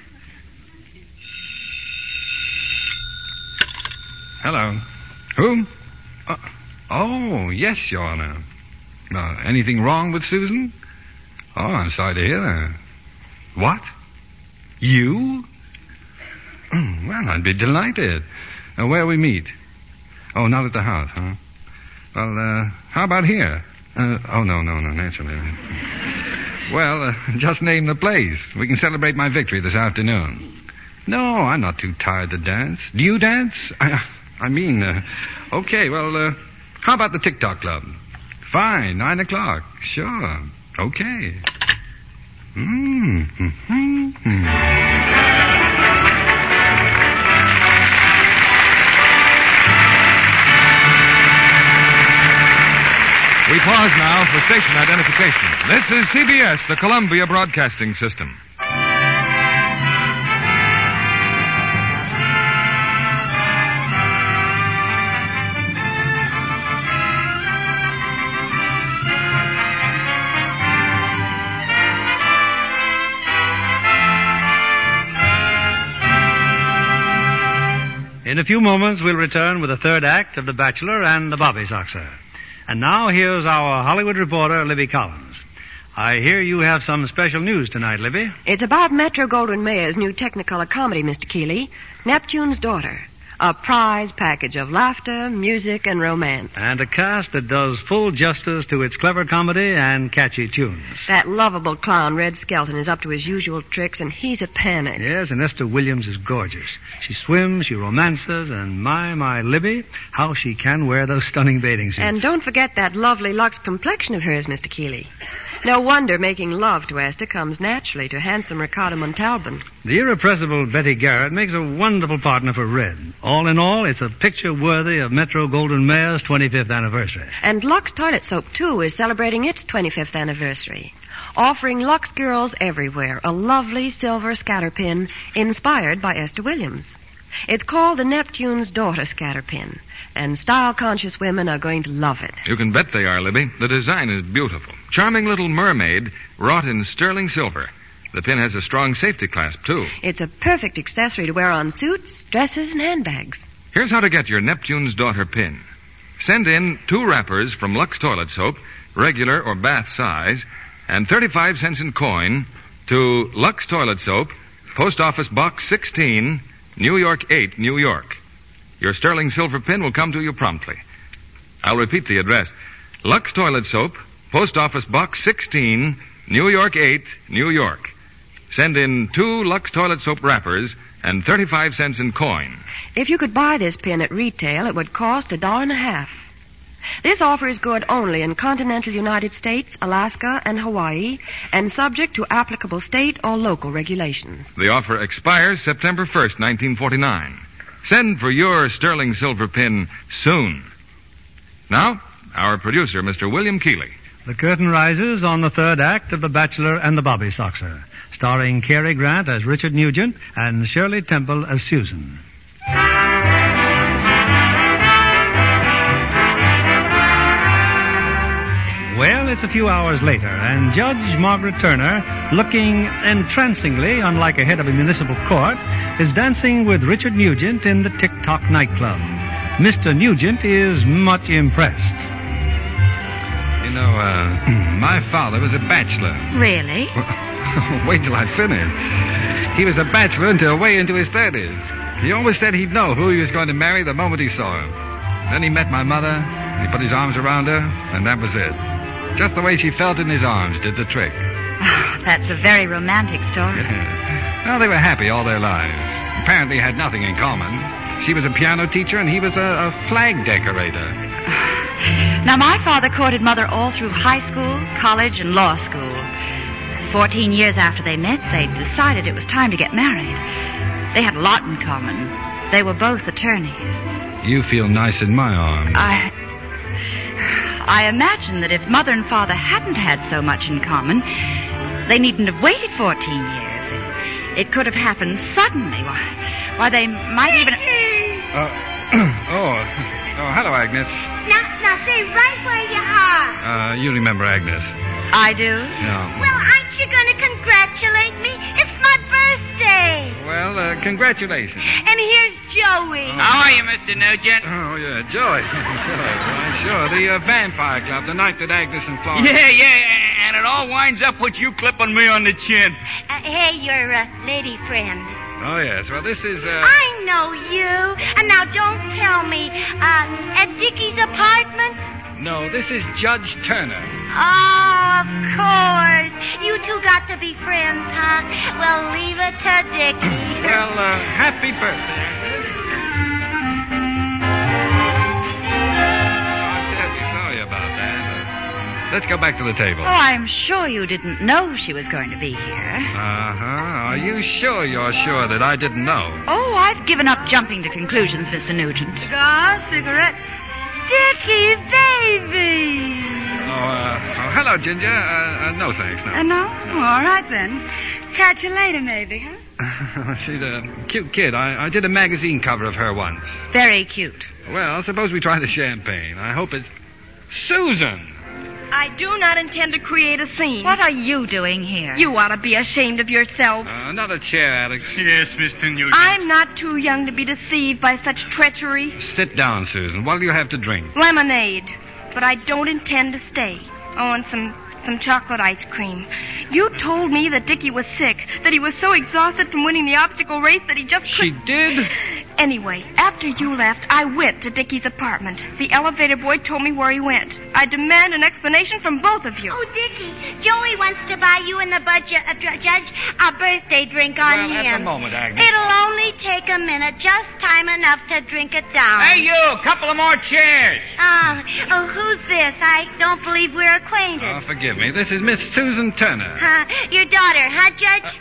Hello. Who? Oh, yes, Your Honor. Anything wrong with Susan? Oh, I'm sorry to hear that. What? You? Well, I'd be delighted. Where we meet? Oh, not at the house, huh? Well, how about here? No, naturally. Well, just name the place. We can celebrate my victory this afternoon. No, I'm not too tired to dance. Do you dance? Okay, well, how about the TikTok Club? Fine, 9 o'clock. Sure. Okay. We pause now for station identification. This is CBS, the Columbia Broadcasting System. In a few moments, we'll return with the third act of The Bachelor and the Bobby Soxer. And now, here's our Hollywood reporter, Libby Collins. I hear you have some special news tonight, Libby. It's about Metro-Goldwyn-Mayer's new Technicolor comedy, Mr. Keeley, Neptune's Daughter. A prize package of laughter, music, and romance. And a cast that does full justice to its clever comedy and catchy tunes. That lovable clown, Red Skelton, is up to his usual tricks, and he's a panic. Yes, and Esther Williams is gorgeous. She swims, she romances, and my, Libby, how she can wear those stunning bathing suits. And don't forget that lovely Lux complexion of hers, Mr. Keeley. No wonder making love to Esther comes naturally to handsome Ricardo Montalban. The irrepressible Betty Garrett makes a wonderful partner for Red. All in all, it's a picture worthy of Metro-Goldwyn-Mayer's 25th anniversary. And Lux Toilet Soap, too, is celebrating its 25th anniversary. Offering Lux girls everywhere a lovely silver scatter pin inspired by Esther Williams. It's called the Neptune's Daughter scatter pin, and style-conscious women are going to love it. You can bet they are, Libby. The design is beautiful. Charming little mermaid wrought in sterling silver. The pin has a strong safety clasp, too. It's a perfect accessory to wear on suits, dresses, and handbags. Here's how to get your Neptune's Daughter pin. Send in 2 wrappers from Lux Toilet Soap, regular or bath size, and 35 cents in coin to Lux Toilet Soap, Post Office Box 16, New York 8, New York. Your sterling silver pin will come to you promptly. I'll repeat the address. Lux Toilet Soap, Post Office Box 16, New York 8, New York. Send in 2 Lux toilet soap wrappers and 35 cents in coin. If you could buy this pin at retail, it would cost $1.50. This offer is good only in continental United States, Alaska, and Hawaii, and subject to applicable state or local regulations. The offer expires September 1st, 1949. Send for your sterling silver pin soon. Now, our producer, Mr. William Keeley. The curtain rises on the third act of The Bachelor and the Bobby Soxer, starring Cary Grant as Richard Nugent and Shirley Temple as Susan. Well, it's a few hours later, and Judge Margaret Turner, looking entrancingly unlike a head of a municipal court, is dancing with Richard Nugent in the Tick-Tock nightclub. Mr. Nugent is much impressed. You know, my father was a bachelor. Really? Wait till I finish. He was a bachelor until way into his 30s. He always said he'd know who he was going to marry the moment he saw her. Then he met my mother, he put his arms around her, and that was it. Just the way she felt in his arms did the trick. Oh, that's a very romantic story. Well, they were happy all their lives. Apparently had nothing in common. She was a piano teacher and he was a flag decorator. Now, my father courted Mother all through high school, college, and law school. 14 years after they met, they decided it was time to get married. They had a lot in common. They were both attorneys. You feel nice in my arms. I imagine that if Mother and Father hadn't had so much in common, they needn't have waited 14 years. It could have happened suddenly. Why, they might even... hello, Agnes. Now, stay right where you are. You remember Agnes. I do? No. Well, aren't you going to congratulate me? It's my birthday. Well, congratulations. And here's Joey. How are you, Mr. Nugent? Oh, yeah, Joey. Why, sure. The Vampire Club, the night that Agnes and Florence... Yeah, and it all winds up with you clipping me on the chin. Hey, your lady friend. Oh, yes. Well, this is, I know you. And now don't tell me. At Dickie's apartment? No, this is Judge Turner. Oh, of course. You two got to be friends, huh? Well, leave it to Dickie. Well, happy birthday, Agnes. I'm terribly sorry about that. Let's go back to the table. Oh, I'm sure you didn't know she was going to be here. Uh-huh. Are you sure you're sure that I didn't know? Oh, I've given up jumping to conclusions, Mr. Nugent. Cigar, cigarette. Dickie, baby. Hello, Ginger. No, thanks, no. No? Oh, all right, then. Catch you later, maybe, huh? She's a cute kid. I did a magazine cover of her once. Very cute. Well, suppose we try the champagne. I hope it's... Susan! I do not intend to create a scene. What are you doing here? You ought to be ashamed of yourselves. Another chair, Alex. Yes, Mr. Nugent. I'm not too young to be deceived by such treachery. Sit down, Susan. What do you have to drink? Lemonade. But I don't intend to stay. Oh, and some chocolate ice cream. You told me that Dickie was sick, that he was so exhausted from winning the obstacle race that he just couldn't... She did? Anyway, after you left, I went to Dickie's apartment. The elevator boy told me where he went. I demand an explanation from both of you. Oh, Dickie, Joey wants to buy you and the judge a birthday drink on him. At the moment, Agnes. It'll only take a minute, just time enough to drink it down. Hey, you, a couple of more chairs. Oh, who's this? I don't believe we're acquainted. Oh, forgive me. This is Miss Susan Turner. Your daughter, huh, Judge?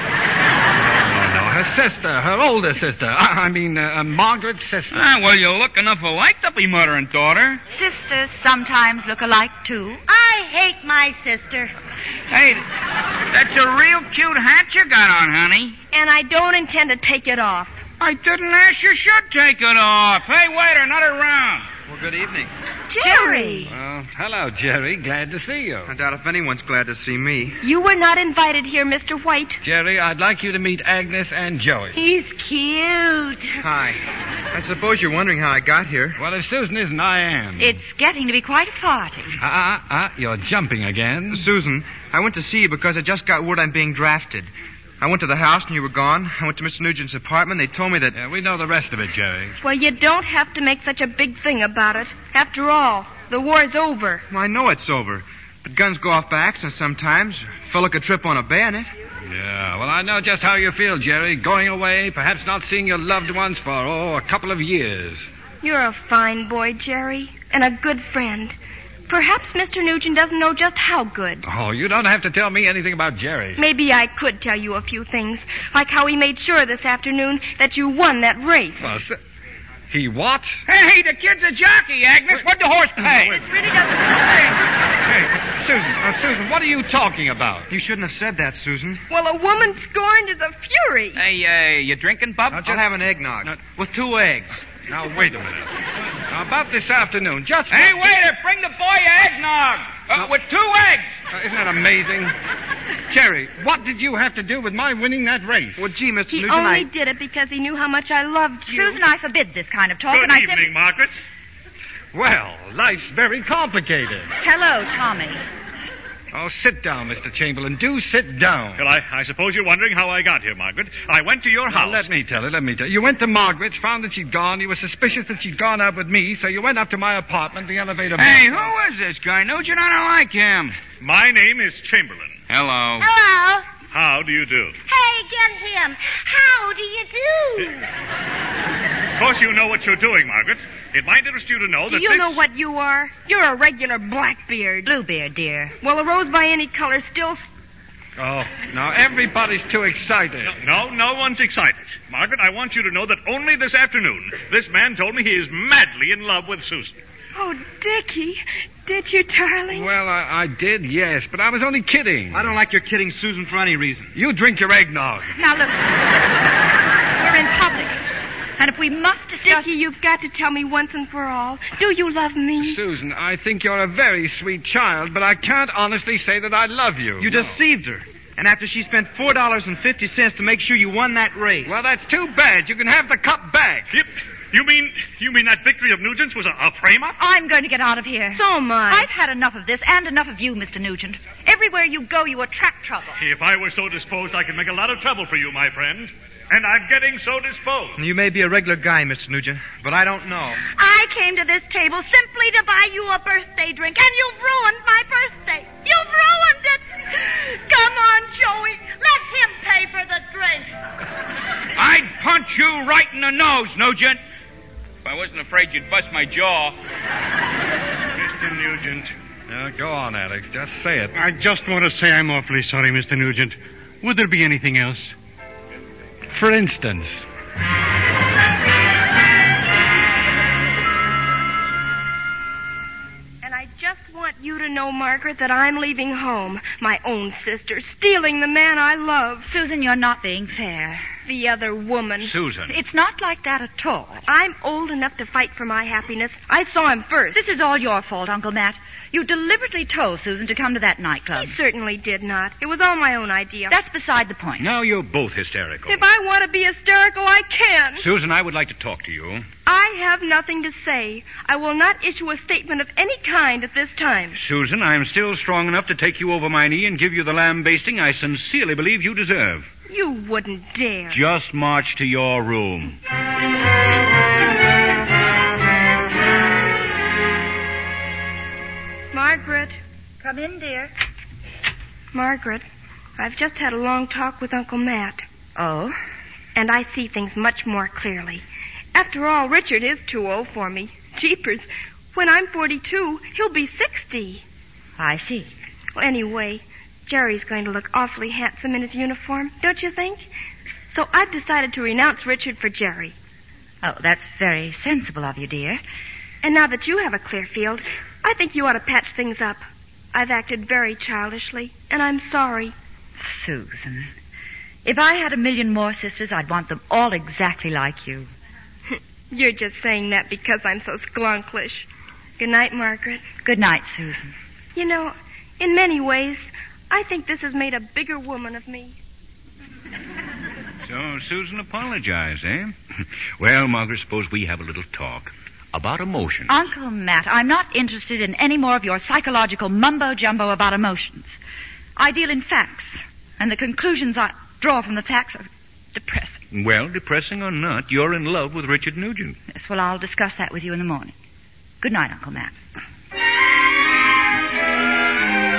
No, her sister, her older sister. I mean, Margaret's sister. Well, you look enough alike to be mother and daughter. Sisters sometimes look alike, too. I hate my sister. Hey, that's a real cute hat you got on, honey. And I don't intend to take it off. I didn't ask you should take it off. Hey, waiter, another round. Well, good evening. Jerry! Well, hello, Jerry. Glad to see you. I doubt if anyone's glad to see me. You were not invited here, Mr. White. Jerry, I'd like you to meet Agnes and Joey. He's cute. Hi. I suppose you're wondering how I got here. Well, if Susan isn't, I am. It's getting to be quite a party. You're jumping again. Susan, I went to see you because I just got word I'm being drafted. I went to the house and you were gone. I went to Mr. Nugent's apartment. They told me that... Yeah, we know the rest of it, Jerry. Well, you don't have to make such a big thing about it. After all, the war's over. Well, I know it's over. But guns go off by accident sometimes. A fellow could trip on a bayonet. Yeah, well, I know just how you feel, Jerry. Going away, perhaps not seeing your loved ones for, a couple of years. You're a fine boy, Jerry, and a good friend. Perhaps Mr. Nugent doesn't know just how good. Oh, you don't have to tell me anything about Jerry. Maybe I could tell you a few things, like how he made sure this afternoon that you won that race. Well, he what? Hey, the kid's a jockey, Agnes. What'd the horse pay? This really doesn't... Hey, Susan, what are you talking about? You shouldn't have said that, Susan. Well, a woman scorned is a fury. Hey, you drinking, Bub? I'll have an eggnog with 2 eggs. Now, wait a minute. Now, about this afternoon, just... Hey, waiter, bring the boy eggnog with 2 eggs. Isn't that amazing? Jerry, what did you have to do with my winning that race? Well, gee, Mr. He Nugent, only did it because he knew how much I loved you. Susan, I forbid this kind of talk. Good evening, Margaret. Well, life's very complicated. Hello, Tommy. Oh, sit down, Mr. Chamberlain. Do sit down. Well, I suppose you're wondering how I got here, Margaret. I went to your house. Let me tell you. You went to Margaret's, found that she'd gone. You were suspicious that she'd gone out with me, so you went up to my apartment, the elevator... Hey, who is this guy, Nugent? I don't like him. My name is Chamberlain. Hello. Hello. How do you do? Hey, get him. How do you do? Of course you know what you're doing, Margaret. It might interest you to know that Do you know what you are? You're a regular Blackbeard. Bluebeard, dear. Well, a rose by any color still... Oh, now everybody's too excited. No one's excited. Margaret, I want you to know that only this afternoon, this man told me he is madly in love with Susan. Oh, Dickie. Did you, darling? Well, I did, yes, but I was only kidding. I don't like your kidding Susan for any reason. You drink your eggnog. Now, look. We're in public. And if we must discuss... Dickie, you've got to tell me once and for all. Do you love me? Susan, I think you're a very sweet child, but I can't honestly say that I love you. You deceived her. And after she spent $4.50 to make sure you won that race. Well, that's too bad. You can have the cup back. Yep. You mean that victory of Nugent's was a frame-up? I'm going to get out of here. So am I. I've had enough of this and enough of you, Mr. Nugent. Everywhere you go, you attract trouble. If I were so disposed, I could make a lot of trouble for you, my friend. And I'm getting so disposed. You may be a regular guy, Mr. Nugent, but I don't know. I came to this table simply to buy you a birthday drink, and you've ruined my birthday. You've ruined it. Come on, Joey. Let him pay for the drink. I'd punch you right in the nose, Nugent. If I wasn't afraid you'd bust my jaw. Mr. Nugent. Go on, Alex. Just say it. I just want to say I'm awfully sorry, Mr. Nugent. Would there be anything else? For instance. And I just want you to know, Margaret, that I'm leaving home. My own sister, stealing the man I love. Susan, you're not being fair. The other woman. Susan. It's not like that at all. I'm old enough to fight for my happiness. I saw him first. This is all your fault, Uncle Matt. You deliberately told Susan to come to that nightclub. He certainly did not. It was all my own idea. That's beside the point. Now you're both hysterical. If I want to be hysterical, I can. Susan, I would like to talk to you. I have nothing to say. I will not issue a statement of any kind at this time. Susan, I'm still strong enough to take you over my knee and give you the lambasting I sincerely believe you deserve. You wouldn't dare. Just march to your room. Margaret. Come in, dear. Margaret, I've just had a long talk with Uncle Matt. Oh? And I see things much more clearly. After all, Richard is too old for me. Jeepers. When I'm 42, he'll be 60. I see. Well, anyway, Jerry's going to look awfully handsome in his uniform, don't you think? So I've decided to renounce Richard for Jerry. Oh, that's very sensible of you, dear. And now that you have a clear field, I think you ought to patch things up. I've acted very childishly, and I'm sorry. Susan, if I had 1,000,000 more sisters, I'd want them all exactly like you. You're just saying that because I'm so sklunklish. Good night, Margaret. Good night, Susan. You know, in many ways, I think this has made a bigger woman of me. So Susan apologized, eh? Well, Margaret, suppose we have a little talk about emotions. Uncle Matt, I'm not interested in any more of your psychological mumbo-jumbo about emotions. I deal in facts, and the conclusions I draw from the facts are depressing. Well, depressing or not, you're in love with Richard Nugent. Yes, well, I'll discuss that with you in the morning. Good night, Uncle Matt.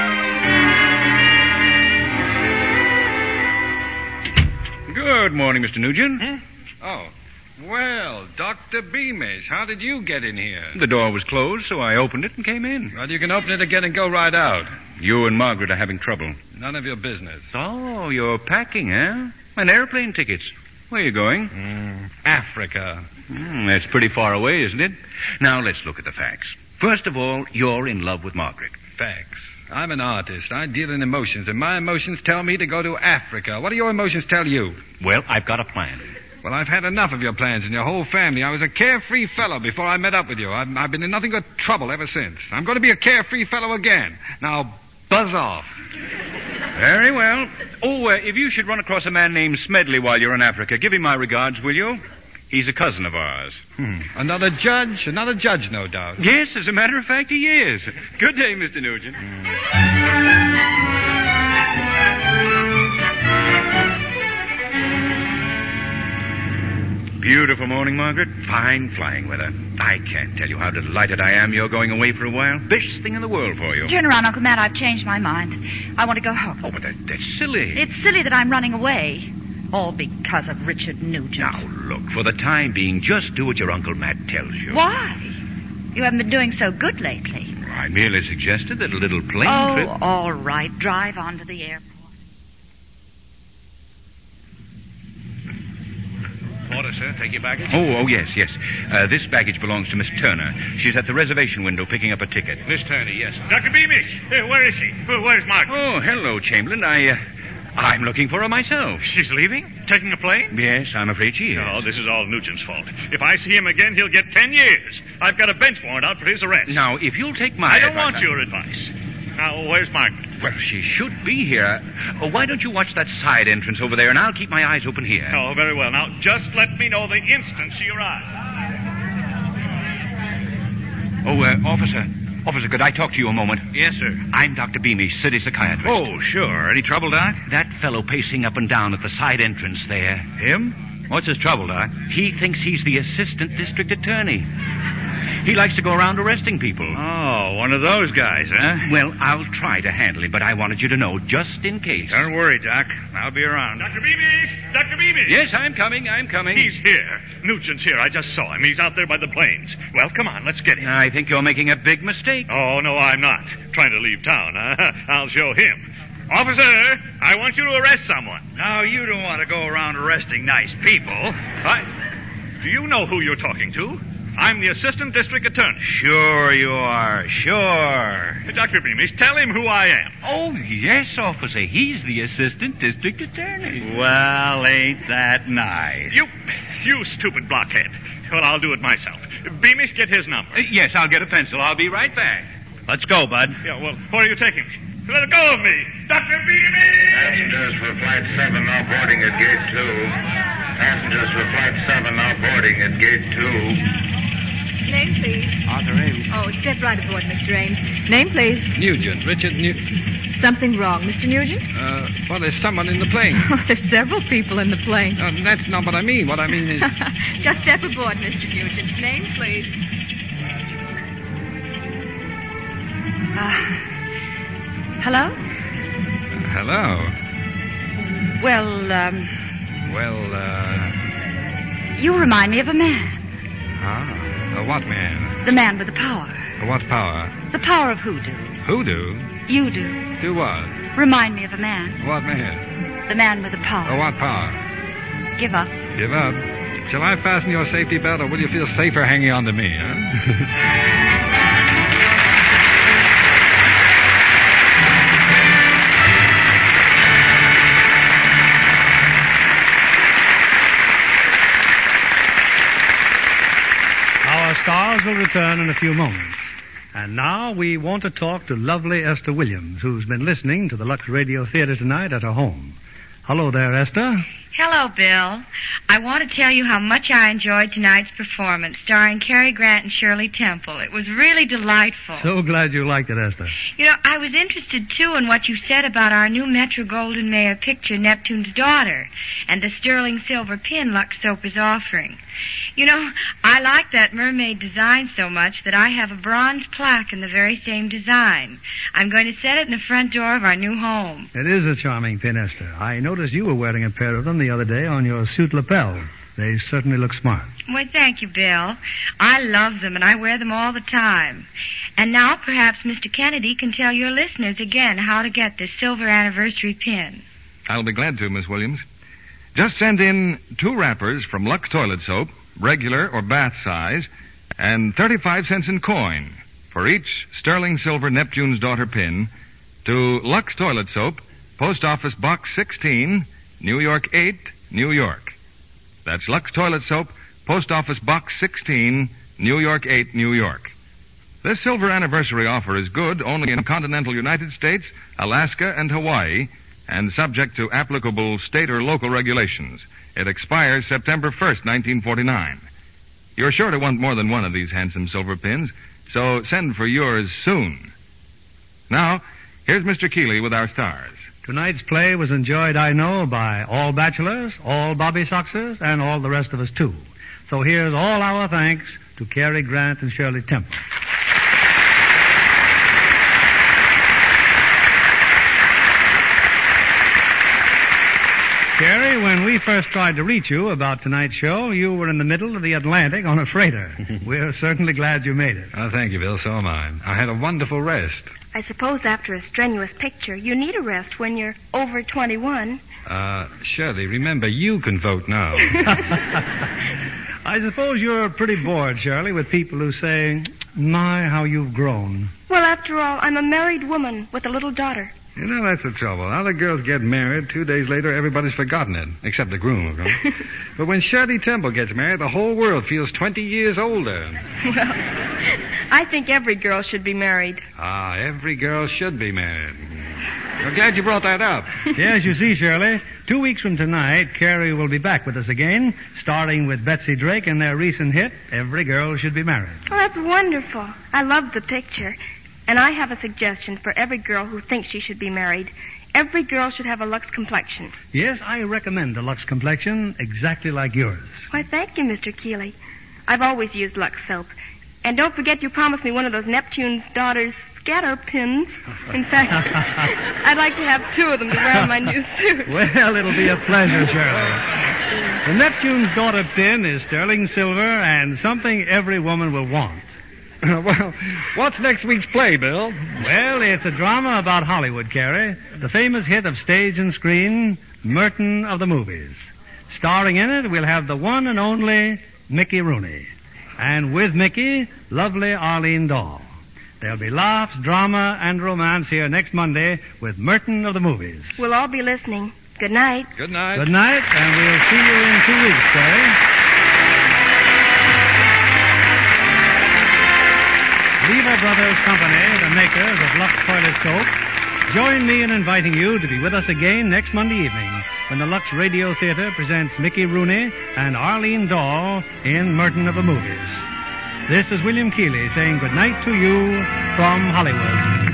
Good morning, Mr. Nugent. Oh. Well, Dr. Beamish, how did you get in here? The door was closed, so I opened it and came in. Well, you can open it again and go right out. You and Margaret are having trouble. None of your business. Oh, you're packing, eh? And airplane tickets. Where are you going? Africa. That's pretty far away, isn't it? Now, let's look at the facts. First of all, you're in love with Margaret. Facts. I'm an artist. I deal in emotions, and my emotions tell me to go to Africa. What do your emotions tell you? Well, I've got a plan. Well, I've had enough of your plans and your whole family. I was a carefree fellow before I met up with you. I've been in nothing but trouble ever since. I'm going to be a carefree fellow again. Now, buzz off. Very well. Oh, if you should run across a man named Smedley while you're in Africa, give him my regards, will you? He's a cousin of ours. Another judge, no doubt. Yes, as a matter of fact, he is. Good day, Mr. Nugent. Beautiful morning, Margaret. Fine flying weather. I can't tell you how delighted I am you're going away for a while. Best thing in the world for you. Turn around, Uncle Matt. I've changed my mind. I want to go home. Oh, but that's silly. It's silly that I'm running away. All because of Richard Nugent. Now, look, for the time being, just do what your Uncle Matt tells you. Why? You haven't been doing so good lately. I merely suggested that a little plane trip... Oh, all right. Drive on to the airport. Order, sir. Take your baggage. Oh, yes. This baggage belongs to Miss Turner. She's at the reservation window picking up a ticket. Miss Turner, yes. Dr. Beamish, where is she? Where's Margaret? Oh, hello, Chamberlain. I'm looking for her myself. She's leaving? Taking a plane? Yes, I'm afraid she is. No, this is all Nugent's fault. If I see him again, he'll get 10 years. I've got a bench warrant out for his arrest. Now, if you'll take my I don't want your advice. Now, where's Margaret? Well, she should be here. Why don't you watch that side entrance over there, and I'll keep my eyes open here. Oh, very well. Now, just let me know the instant she arrives. Officer, could I talk to you a moment? Yes, sir. I'm Dr. Beamish, city psychiatrist. Oh, sure. Any trouble, Doc? That fellow pacing up and down at the side entrance there. Him? What's his trouble, Doc? He thinks he's the assistant district attorney. He likes to go around arresting people. Oh, one of those guys, huh? Well, I'll try to handle him, but I wanted you to know, just in case. Don't worry, Doc. I'll be around. Dr. Beamish! Dr. Beamish! Yes, I'm coming. He's here. Nugent's here. I just saw him. He's out there by the plains. Well, come on, let's get him. I think you're making a big mistake. Oh, no, I'm not. Trying to leave town. I'll show him. Officer, I want you to arrest someone. Now, you don't want to go around arresting nice people. Do you know who you're talking to? I'm the assistant district attorney. Sure you are. Sure. Dr. Beamish, tell him who I am. Oh, yes, officer. He's the assistant district attorney. Well, ain't that nice? You stupid blockhead. Well, I'll do it myself. Beamish, get his number. Yes, I'll get a pencil. I'll be right back. Let's go, bud. Yeah, well, where are you taking me? Let go of me. Dr. Beamish! Passengers for Flight 7 now boarding at Gate 2. Passengers for Flight 7 now boarding at Gate 2. Name, please. Arthur Ames. Oh, step right aboard, Mr. Ames. Name, please. Nugent. Richard Nugent. Something wrong, Mr. Nugent? Well, there's someone in the plane. There's several people in the plane. That's not what I mean. What I mean is... Just step aboard, Mr. Nugent. Name, please. Hello? Hello. You remind me of a man. What man? The man with the power. What power? The power of hoodoo. Hoodoo? You do. Do what? Remind me of a man. What man? The man with the power. What power? Give up. Give up? Shall I fasten your safety belt, or will you feel safer hanging on to me, huh? Our stars will return in a few moments. And now we want to talk to lovely Esther Williams, who's been listening to the Lux Radio Theater tonight at her home. Hello there, Esther. Hello, Bill. I want to tell you how much I enjoyed tonight's performance, starring Cary Grant and Shirley Temple. It was really delightful. So glad you liked it, Esther. You know, I was interested, too, in what you said about our new Metro-Goldwyn-Mayer picture, Neptune's Daughter, and the sterling silver pin Lux Soap is offering. You know, I like that mermaid design so much that I have a bronze plaque in the very same design. I'm going to set it in the front door of our new home. It is a charming pin, Esther. I noticed you were wearing a pair of them the other day on your suit lapel. They certainly look smart. Well, thank you, Bill. I love them, and I wear them all the time. And now perhaps Mr. Kennedy can tell your listeners again how to get this silver anniversary pin. I'll be glad to, Miss Williams. Just send in 2 wrappers from Lux Toilet Soap, regular or bath size, and 35 cents in coin for each sterling silver Neptune's Daughter pin to Lux Toilet Soap, Post Office Box 16, New York 8, New York. That's Lux Toilet Soap, Post Office Box 16, New York 8, New York. This silver anniversary offer is good only in continental United States, Alaska, and Hawaii, and subject to applicable state or local regulations. It expires September 1st, 1949. You're sure to want more than one of these handsome silver pins, so send for yours soon. Now, here's Mr. Keeley with our stars. Tonight's play was enjoyed, I know, by all bachelors, all Bobby Soxers, and all the rest of us, too. So here's all our thanks to Cary Grant and Shirley Temple. Cary, when we first tried to reach you about tonight's show, you were in the middle of the Atlantic on a freighter. We're certainly glad you made it. Oh, thank you, Bill. So am I. I had a wonderful rest. I suppose after a strenuous picture, you need a rest when you're over 21. Shirley, remember, you can vote now. I suppose you're pretty bored, Shirley, with people who say, "My, how you've grown." Well, after all, I'm a married woman with a little daughter. You know, that's the trouble. Other girls get married, 2 days later, everybody's forgotten it, except the groom, of course. But when Shirley Temple gets married, the whole world feels 20 years older. Well, I think every girl should be married. Ah, every girl should be married. I'm glad you brought that up. Yes, you see, Shirley, 2 weeks from tonight, Cary will be back with us again, starting with Betsy Drake and their recent hit, Every Girl Should Be Married. Oh, that's wonderful. I love the picture. And I have a suggestion for every girl who thinks she should be married. Every girl should have a Lux complexion. Yes, I recommend a Lux complexion exactly like yours. Why, thank you, Mr. Keeley. I've always used Lux soap. And don't forget you promised me one of those Neptune's Daughter's scatter pins. In fact, I'd like to have 2 of them to wear on my new suit. Well, it'll be a pleasure, Shirley. The Neptune's Daughter pin is sterling silver and something every woman will want. Well, what's next week's play, Bill? Well, it's a drama about Hollywood, Cary. The famous hit of stage and screen, Merton of the Movies. Starring in it, we'll have the one and only Mickey Rooney. And with Mickey, lovely Arlene Dahl. There'll be laughs, drama, and romance here next Monday with Merton of the Movies. We'll all be listening. Good night. Good night. Good night, and we'll see you in 2 weeks, Cary. Lever Brothers Company, the makers of Lux Toilet Soap, join me in inviting you to be with us again next Monday evening when the Lux Radio Theater presents Mickey Rooney and Arlene Dahl in Merton of the Movies. This is William Keeley saying good night to you from Hollywood.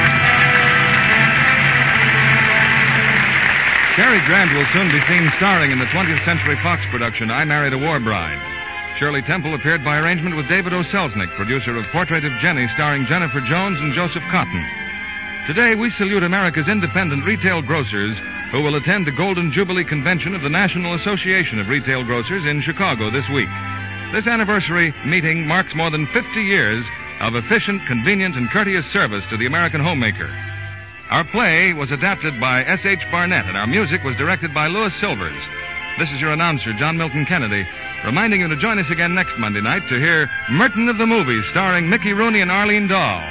Cary Grant will soon be seen starring in the 20th Century Fox production I Married a War Bride. Shirley Temple appeared by arrangement with David O. Selznick, producer of Portrait of Jenny, starring Jennifer Jones and Joseph Cotton. Today, we salute America's independent retail grocers who will attend the Golden Jubilee Convention of the National Association of Retail Grocers in Chicago this week. This anniversary meeting marks more than 50 years of efficient, convenient, and courteous service to the American homemaker. Our play was adapted by S.H. Barnett, and our music was directed by Louis Silvers. This is your announcer, John Milton Kennedy, reminding you to join us again next Monday night to hear Merton of the Movies, starring Mickey Rooney and Arlene Dahl.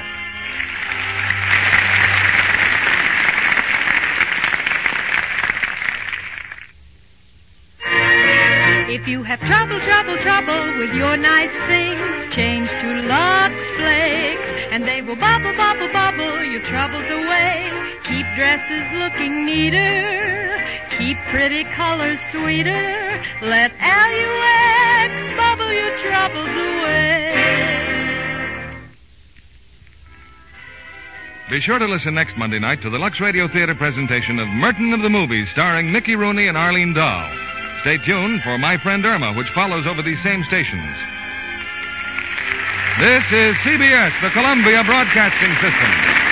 If you have trouble with your nice things, change to Lux Flakes, and they will bubble your troubles away. Keep dresses looking neater, keep pretty colors sweeter. Let Lux bubble your troubles away. Be sure to listen next Monday night to the Lux Radio Theater presentation of Merton of the Movies, starring Mickey Rooney and Arlene Dahl. Stay tuned for My Friend Irma, which follows over these same stations. This is CBS, the Columbia Broadcasting System.